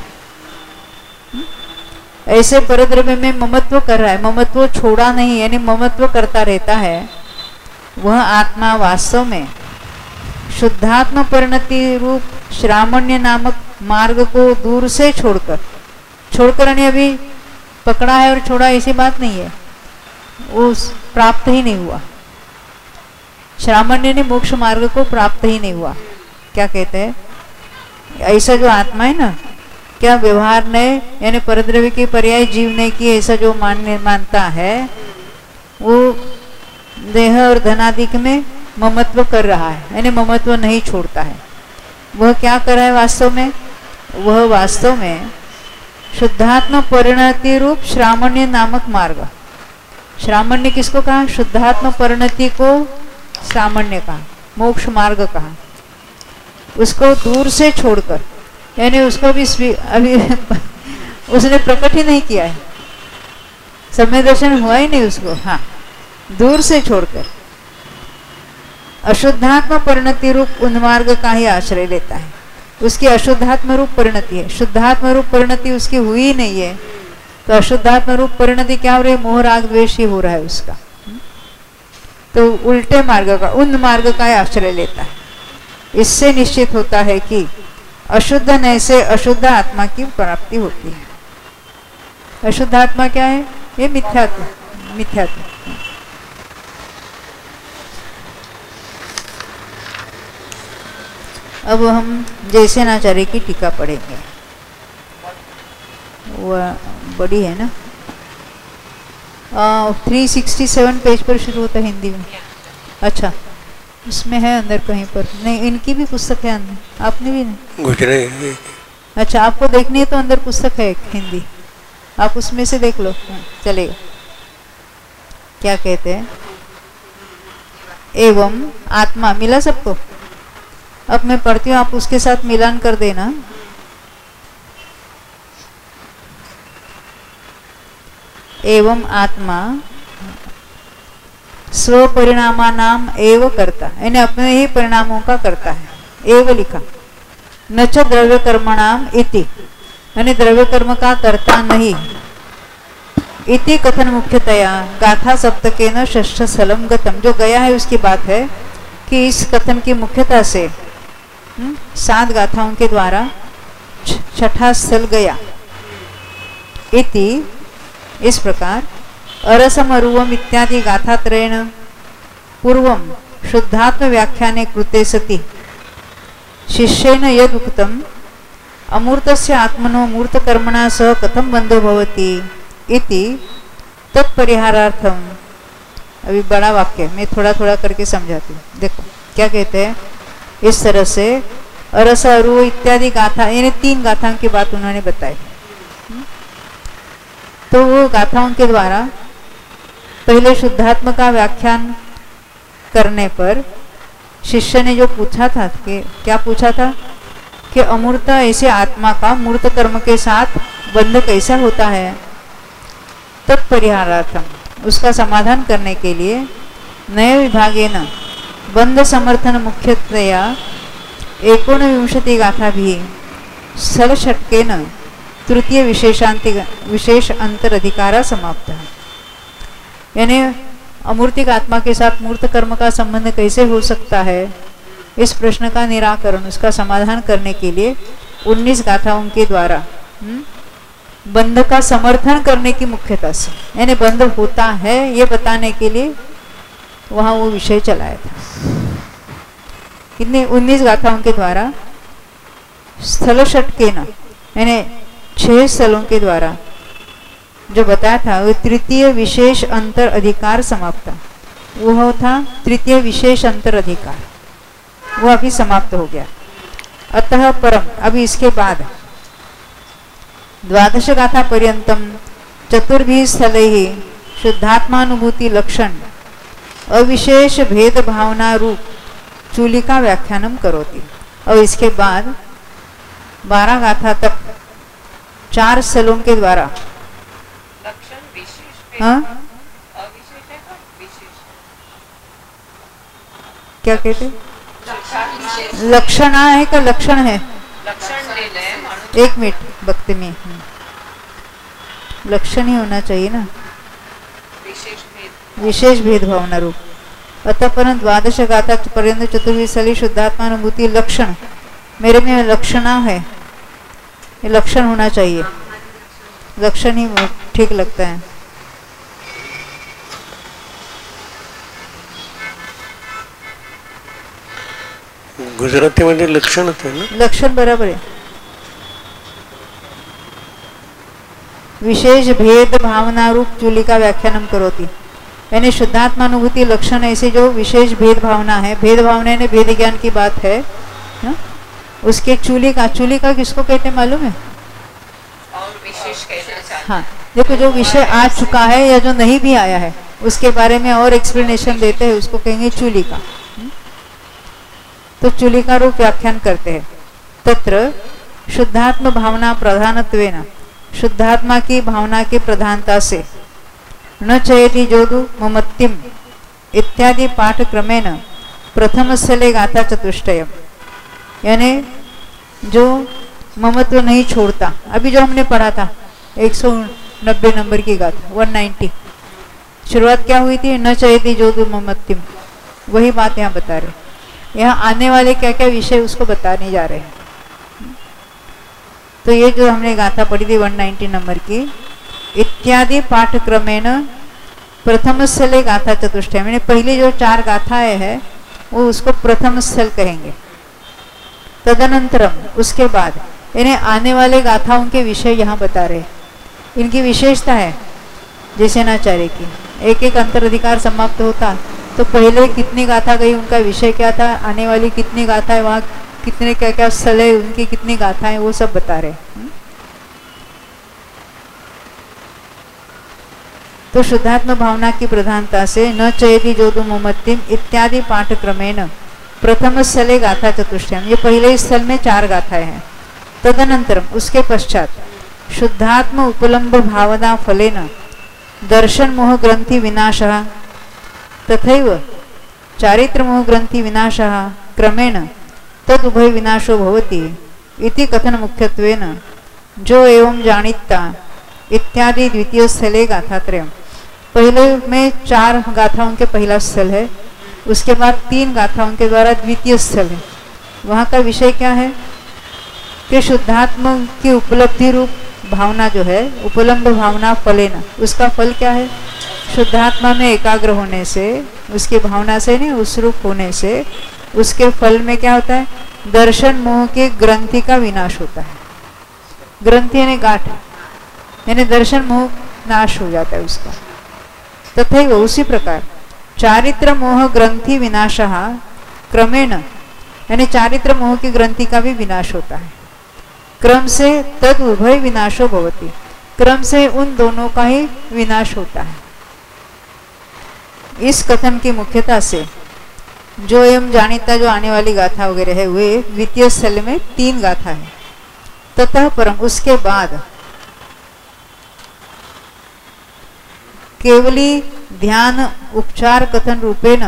ऐसे परद्रव्य में ममत्व कर रहा है, ममत्व छोड़ा नहीं, यानी ममत्व करता रहता है। वह आत्मा वास्तव में शुद्धात्म परिणति रूप श्रामण्य नामक मार्ग को दूर से छोड़कर, यानी अभी पकड़ा है और छोड़ा ऐसी बात नहीं है, वो प्राप्त ही नहीं हुआ। श्रामण्य ने मोक्ष मार्ग को प्राप्त ही नहीं हुआ। क्या कहते हैं? ऐसा जो आत्मा है ना, क्या व्यवहार ने, यानी परद्रव्य की पर्याय जीव ने की, ऐसा जो मानता है, वो देह और धनादिक में ममत्व कर रहा है, यानी ममत्व नहीं छोड़ता है। वह क्या कर रहा है वास्तव में? वह वास्तव में शुद्धात्म परिणति रूप श्रामण्य नामक मार्ग, श्रामण्य किसको कहा? शुद्धात्म परिणति को श्रामण्य कहा, मोक्ष मार्ग कहा, उसको दूर से छोड़कर, यानी उसको भी अभी उसने प्रकट ही नहीं किया है, समय दर्शन हुआ ही नहीं उसको, हाँ, दूर से छोड़कर अशुद्धात्म परिणति रूप उन्मार्ग का ही आश्रय लेता है। उसकी अशुद्धात्म रूप परिणति है, शुद्धात्म रूप परिणति उसकी हुई ही नहीं है, तो अशुद्धात्म रूप परिणति क्या हो रही है? मोह राग द्वेष ही हो रहा है उसका। तो उल्टे मार्ग का, उन मार्ग का आश्रय लेता है। इससे निश्चित होता है कि अशुद्ध नय से अशुद्ध आत्मा की प्राप्ति होती है। अशुद्ध आत्मा क्या है? ये मिथ्यात्व, मिथ्यात्व। अब हम जयसेनाचार्य की टीका पढ़ेंगे, वह बड़ी है ना, 367 पेज पर शुरू होता है हिंदी में। अच्छा, इसमें है अंदर कहीं पर? नहीं, इनकी भी पुस्तक है अंदर, आपने भी नहीं? गुजरे। अच्छा, आपको देखनी है तो अंदर पुस्तक है एक हिंदी, आप उसमें से देख लो, चलेगा। क्या कहते हैं? एवं आत्मा, मिला सबको? अब मैं पढ़ती हूँ, आप उसके साथ मिलान कर देना। एवं आत्मा स्वपरिणामानाम एव करता, यानी अपने ही परिणामों का करता है। एव लिखा, न च द्रव्य कर्मणाम इति, यानी द्रव्य कर्म का करता नहीं। इति कथन मुख्यतया गाथा सप्तके न षष्ठ स्थलम गतम, जो गया है उसकी बात है कि इस कथन की मुख्यता से 7 गाथाओं के द्वारा छठा स्थल गया। इति, इस प्रकार अरसम अरुवम इत्यादि गाथात्रयेण पूर्वम शुद्धात्म व्याख्याने कृते सति शिष्येन यद उक्तम अमूर्तस्य आत्मनो मूर्तकर्मणा सह कथम बंधो भवति इति तत्परिहारार्थम। अभी बड़ा वाक्य मैं थोड़ा थोड़ा करके समझाती हूँ। देखो क्या कहते हैं, इस तरह से अरस अरुव इत्यादि गाथा, यानी 3 गाथाओं की बात उन्होंने बताई। तो वो गाथाओं के द्वारा पहले शुद्धात्म का व्याख्यान करने पर शिष्य ने जो पूछा था कि क्या पूछा था कि अमूर्त ऐसे आत्मा का मूर्त कर्म के साथ बंध कैसा होता है, तत्परिहारार्थम, उसका समाधान करने के लिए नए विभागेन बंध समर्थन मुख्यतया 19 गाथा भी स्थल षटकेन तृतीय विशेष अंतर अधिकारा समाप्त है। यानी अमूर्तिक आत्मा के साथ मूर्त कर्म का संबंध कैसे हो सकता है, इस प्रश्न का निराकरण, उसका समाधान करने के लिए 19 गाथाओं के द्वारा बंध का समर्थन करने की मुख्यता से, यानी बंध होता है ये बताने के लिए वहां वो विषय चलाया था। कितने 19 गाथाओं के द्वारा स्थल षटकेन, यानी 6 स्थलों के द्वारा जो बताया था वो तृतीय विशेष अंतर अधिकार समाप्त, वो था तृतीय विशेष अंतर अधिकार, वो अभी समाप्त हो गया। अतः परम, अभी इसके बाद 12 गाथा पर्यंतम चतुर्भि स्थलैः शुद्धात्मानुभूति लक्षण अविशेष भेद भावना रूप चूलिका व्याख्यानम करोति। और इसके बाद 12 गाथा तक 4 स्थलों के द्वारा क्या कहते, लक्षण है का लक्षण है? एक मिनट, भक्ति में लक्षण ही होना चाहिए ना, विशेष भेद भावना रूप। अतः परंतु 12 गाथा पर्यंत चतुर्विध स्थली शुद्धात्मानुभूति लक्षण, मेरे में लक्षणा है, ये लक्षण होना चाहिए, लक्षण ही ठीक लगता है। गुजराती मध्ये लक्षण होते ना, लक्षण बराबर है। विशेष भेद भावना रूप चूलिका व्याख्यानम करोति, यानी शुद्धात्मानुभूति लक्षण ऐसे जो विशेष भेद भावना है, भेद भावना ने भेद ज्ञान की बात है ना? उसके चूलिका, चूलिका किसको कहते हैं मालूम है? और विशेष कहना चाहते। हाँ, देखो जो विषय आ चुका है या जो नहीं भी आया है उसके बारे में और एक्सप्लेनेशन देते हैं, उसको कहेंगे चूलिका। तो चूलिका रूप व्याख्यान करते हैं। तत्र शुद्धात्म भावना प्रधानत्वेन, शुद्धात्मा की भावना की प्रधानता से न चयति जोदु ममत्तिम इत्यादि पाठ क्रमेण प्रथम स्थले गाथा चतुष्टयम, यानी जो ममत्व नहीं छोड़ता, अभी जो हमने पढ़ा था 190 नंबर की गाथा 190, शुरुआत क्या हुई थी? न चयति जोदु ममत्तिम, वही बात यहाँ बता रहे। यहाँ आने वाले क्या क्या विषय उसको बताने जा रहे हैं। तो ये जो हमने गाथा पढ़ी थी 190 नंबर की, इत्यादि पाठक्रमेण प्रथम स्थले गाथा चतुष्टय, मैंने पहली जो 4 गाथाएं है वो उसको प्रथम स्थल कहेंगे। तदनंतरम उसके बाद इन्हें आने वाले गाथाओं के विषय यहाँ बता रहे, इनकी विशेषता है जैसेनाचार्य की। एक एक अंतराधिकार समाप्त होता तो पहले कितनी गाथा गई, उनका विषय क्या था, आने वाली कितनी गाथा है, वहाँ कितने क्या क्या स्थल है, उनकी कितनी गाथाएं, वो सब बता रहे। तो शुद्धात्म भावना की प्रधानता से न चयति जोदु मुमत्तिम इत्यादि पाठक्रमेण प्रथम स्थले गाथा चतुष्टयम, ये पहले स्थल में 4 गाथाएं हैं। तदनंतरम उसके पश्चात शुद्धात्म उपलम्ब भावना फलेन दर्शन मोह ग्रंथि विनाशः तथैव चारित्र मोह ग्रंथि विनाशः क्रमेण तद उभय विनाशो भवति इति कथन मुख्यत्वेन जो एवं जानिता इत्यादि द्वितीय स्थले गाथात्रयम्। पहले में 4 गाथाओं के पहला स्थल है, उसके बाद 3 गाथाओं के द्वारा द्वितीय स्थल है। वहाँ का विषय क्या है कि शुद्धात्मा की उपलब्धि रूप भावना जो है, उपलम्ब भावना फलेन, उसका फल क्या है, शुद्धात्मा में एकाग्र होने से, उसकी भावना से नहीं, उस रूप होने से उसके फल में क्या होता है, दर्शन मोह के ग्रंथि का विनाश होता है। ग्रंथि यानी गांठ, यानी दर्शन मोह नाश हो जाता है उसका। तथा वो उसी प्रकार चारित्र मोह ग्रंथि विनाशः क्रमेण, यानी चारित्र मोह की ग्रंथि का भी विनाश होता है। क्रम से तद उभय विनाशो भवति, क्रम से उन दोनों का ही विनाश होता है। इस कथन की मुख्यता से जो एवं जानिता, जो आने वाली गाथा वगैरह है, वे द्वितीय स्थल में 3 गाथा है। ततः परम उसके बाद केवली ध्यान उपचार कथन रूपेण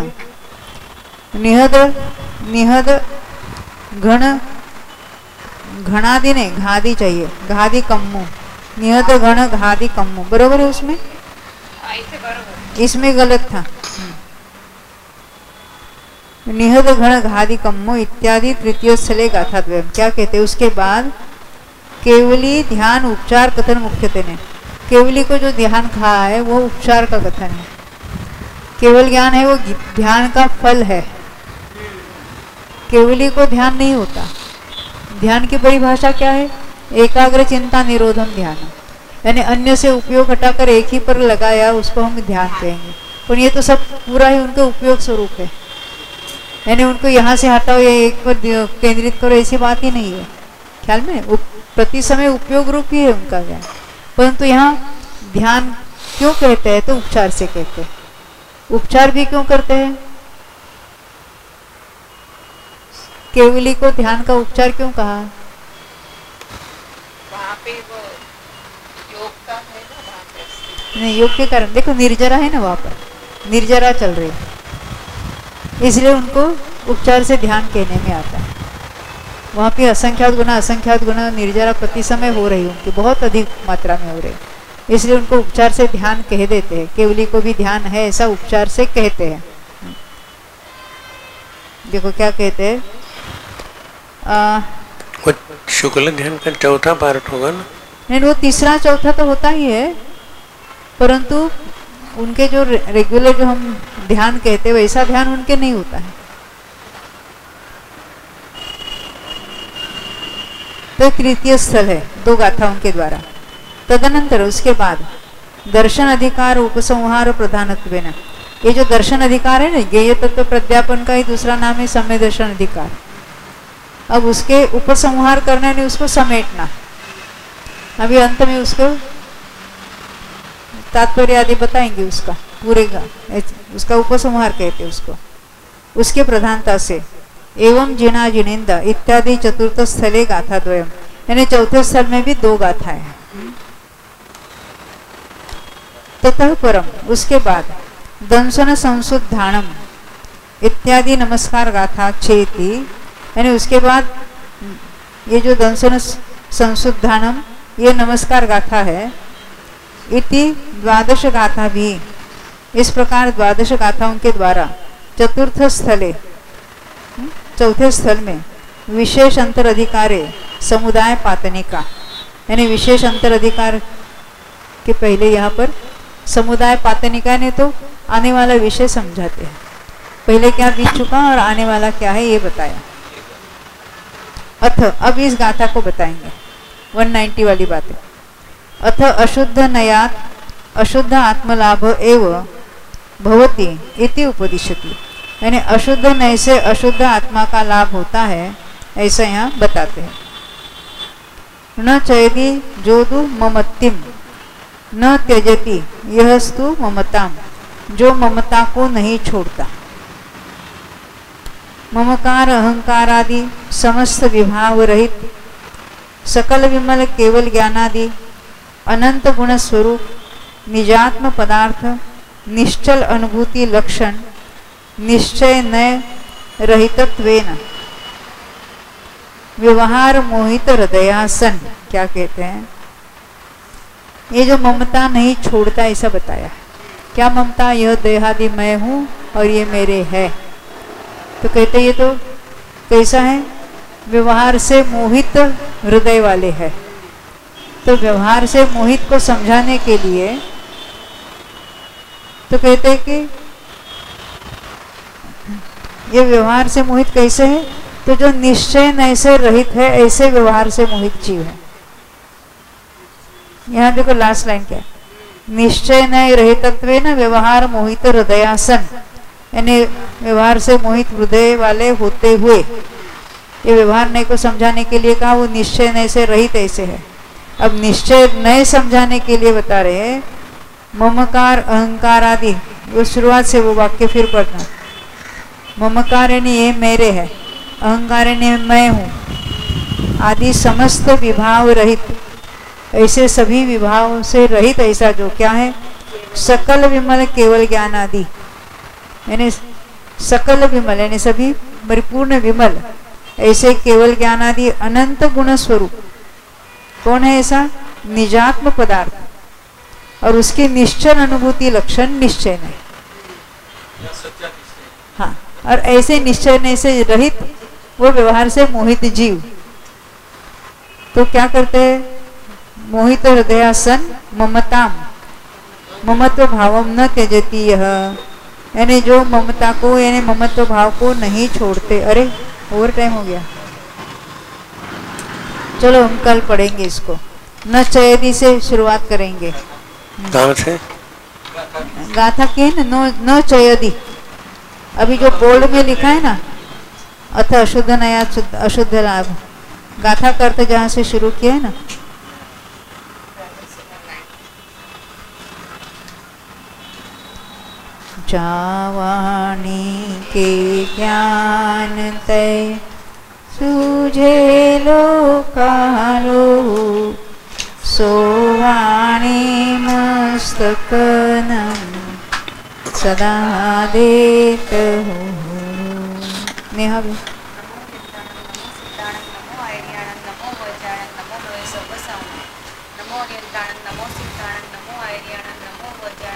निहद घन, घनादि ने घादी चाहिए, घादी कम्मु, निहद घन घादी कम्मु, बरोबर है उसमें, इसमें गलत था। निहद घन घादी कम्मु इत्यादि तृतीय स्थले गाथाद्वयम्, क्या कहते हैं उसके बाद केवली ध्यान उपचार कथन मुख्यते ने, केवली को जो ध्यान कहा है वो उपचार का कथन है, केवल ज्ञान है वो ध्यान का फल है। केवली को ध्यान नहीं होता। ध्यान की परिभाषा क्या है, एकाग्र चिंता निरोधम ध्यान, यानी अन्य से उपयोग हटाकर एक ही पर लगाया उसको हम ध्यान कहेंगे। पर ये तो सब पूरा ही उनके उपयोग स्वरूप है, यानी उनको यहाँ से हटाओ या एक पर केंद्रित करो, ऐसी बात ही नहीं है। ख्याल में प्रति समय उपयोग रूप ही है उनका ज्ञान। परंतु यहाँ ध्यान क्यों कहते हैं, तो उपचार से कहते हैं। उपचार भी क्यों करते हैं, केवली को ध्यान का उपचार क्यों कहा, वहाँ पे वो योग का है ना, वहाँ पे नहीं, योग के कारण देखो निर्जरा है ना, वहाँ पर निर्जरा चल रही है, इसलिए उनको उपचार से ध्यान कहने में आता है। वहाँ पे असंख्यात गुना निर्जरा प्रति समय हो रही, उनकी बहुत अधिक मात्रा में हो रही, इसलिए उनको उपचार से ध्यान कह देते हैं। केवली को भी ध्यान है ऐसा उपचार से कहते हैं। देखो क्या कहते हैं, शुक्ल ध्यान का चौथा पार्ट होगा ना, नहीं वो तीसरा चौथा तो होता ही है, परंतु उनके जो रेगुलर जो हम ध्यान कहते हैं वैसा ध्यान उनके नहीं होता है। तो तृतीय स्थल है 2 गाथाओं के द्वारा। तदनंतर उसके बाद दर्शन अधिकार उपसंहार प्रधानत्वेन, ये जो दर्शन अधिकार है ना, ज्ञेय तत्व प्रज्ञापन का ही दूसरा नाम है सम्य दर्शन अधिकार। अब उसके उपसंहार करना ने उसको समेटना, अभी अंत में उसको तात्पर्य आदि बताएंगे उसका पूरे का, उसका उपसंहार कहते हैं उसको। उसके प्रधानता से एवं जिना जिनेन्द्र इत्यादि चतुर्थ स्थले गाथा द्वयम्, यानी चौथे स्थल में भी 2 गाथाएं हैं। ततः परम उसके बाद दंशन संशुद्धानम इत्यादि नमस्कार गाथा चेति, यानी उसके बाद ये जो दंशन संशुद्धानम ये नमस्कार गाथा है, इति 12 गाथा भी, इस प्रकार 12 गाथाओं के द्वारा चतुर्थ स्थले, चौथे स्थल में विशेष अंतर अधिकारे समुदाय पातनिका, यानी विशेष अंतर अधिकार कि पहले यहाँ पर समुदाय पातनिका ने तो आने वाला विषय समझाते हैं, पहले क्या बीत चुका और आने वाला क्या है ये बताया। अथ अब इस गाथा को बताएंगे 190 वाली बातें। अथ अशुद्ध नयात अशुद्ध आत्मलाभ एव भवति इति उपदिशति, यानी अशुद्ध नय से अशुद्ध आत्मा का लाभ होता है ऐसा यहाँ बताते हैं। न चयति जोदु ममत्तिम न त्यजति यहस्तु ममताम, जो ममता को नहीं छोड़ता। ममकार अहंकार आदि समस्त विभाव रहित सकल विमल केवल ज्ञानादि अनंत गुण स्वरूप निजात्म पदार्थ निश्चल अनुभूति लक्षण निश्चय नय रहितत्वेन व्यवहार मोहित हृदयासन, क्या कहते हैं, ये जो ममता नहीं छोड़ता ऐसा बताया। क्या ममता? यह देहादि मैं हूँ और ये मेरे है। तो कहते ये तो कैसा है? व्यवहार से मोहित हृदय वाले है। तो व्यवहार से मोहित को समझाने के लिए तो कहते हैं कि ये व्यवहार से मोहित कैसे है? तो जो निश्चय नय से रहित है ऐसे व्यवहार से मोहित जीव है। यहाँ देखो लास्ट लाइन क्या है, निश्चय नय रहितत्वेन व्यवहार मोहित हृदयासन, यानी व्यवहार से मोहित हृदय वाले होते हुए, ये व्यवहार नय को समझाने के लिए कहा, वो निश्चय नय से रहित ऐसे है। अब निश्चय नय समझाने के लिए बता रहे हैं ममकार अहंकार आदि, वो शुरुआत से वो वाक्य फिर पढ़ना। ममकार यानी ये मेरे है, अहंकार यानी मैं हूँ, आदि समस्त विभाव रहित, ऐसे सभी विभाव से रहित ऐसा जो क्या है, सकल विमल केवल ज्ञान आदि, यानी सकल विमल यानी सभी परिपूर्ण विमल, ऐसे केवल ज्ञान आदि अनंत गुण स्वरूप कौन है ऐसा? निजात्म पदार्थ, और उसकी निश्चल अनुभूति लक्षण निश्चय नहीं। हाँ, और ऐसे निश्चय नहीं से रहित वो व्यवहार से मोहित जीव तो क्या करते हैं? मोहित हृदयासन ममताम ममत्व भावम न त्यजति यह, यानी जो ममता को यानी ममत्व भाव को नहीं छोड़ते। अरे ओवर टाइम हो गया, चलो हम कल पढ़ेंगे इसको। न चयति से शुरुआत करेंगे। कहाँ से? गाथा के है ना, न चयति। अभी जो बोर्ड में लिखा है ना, अथ अशुद्ध नया अशुद्ध लाभ, गाथा का अर्थ जहाँ से शुरू किया है ना, जावाणी के ज्ञान तय सूझे लोकालो, सोवाणी मस्तकनम सदा देत हो। नेहा भी नमो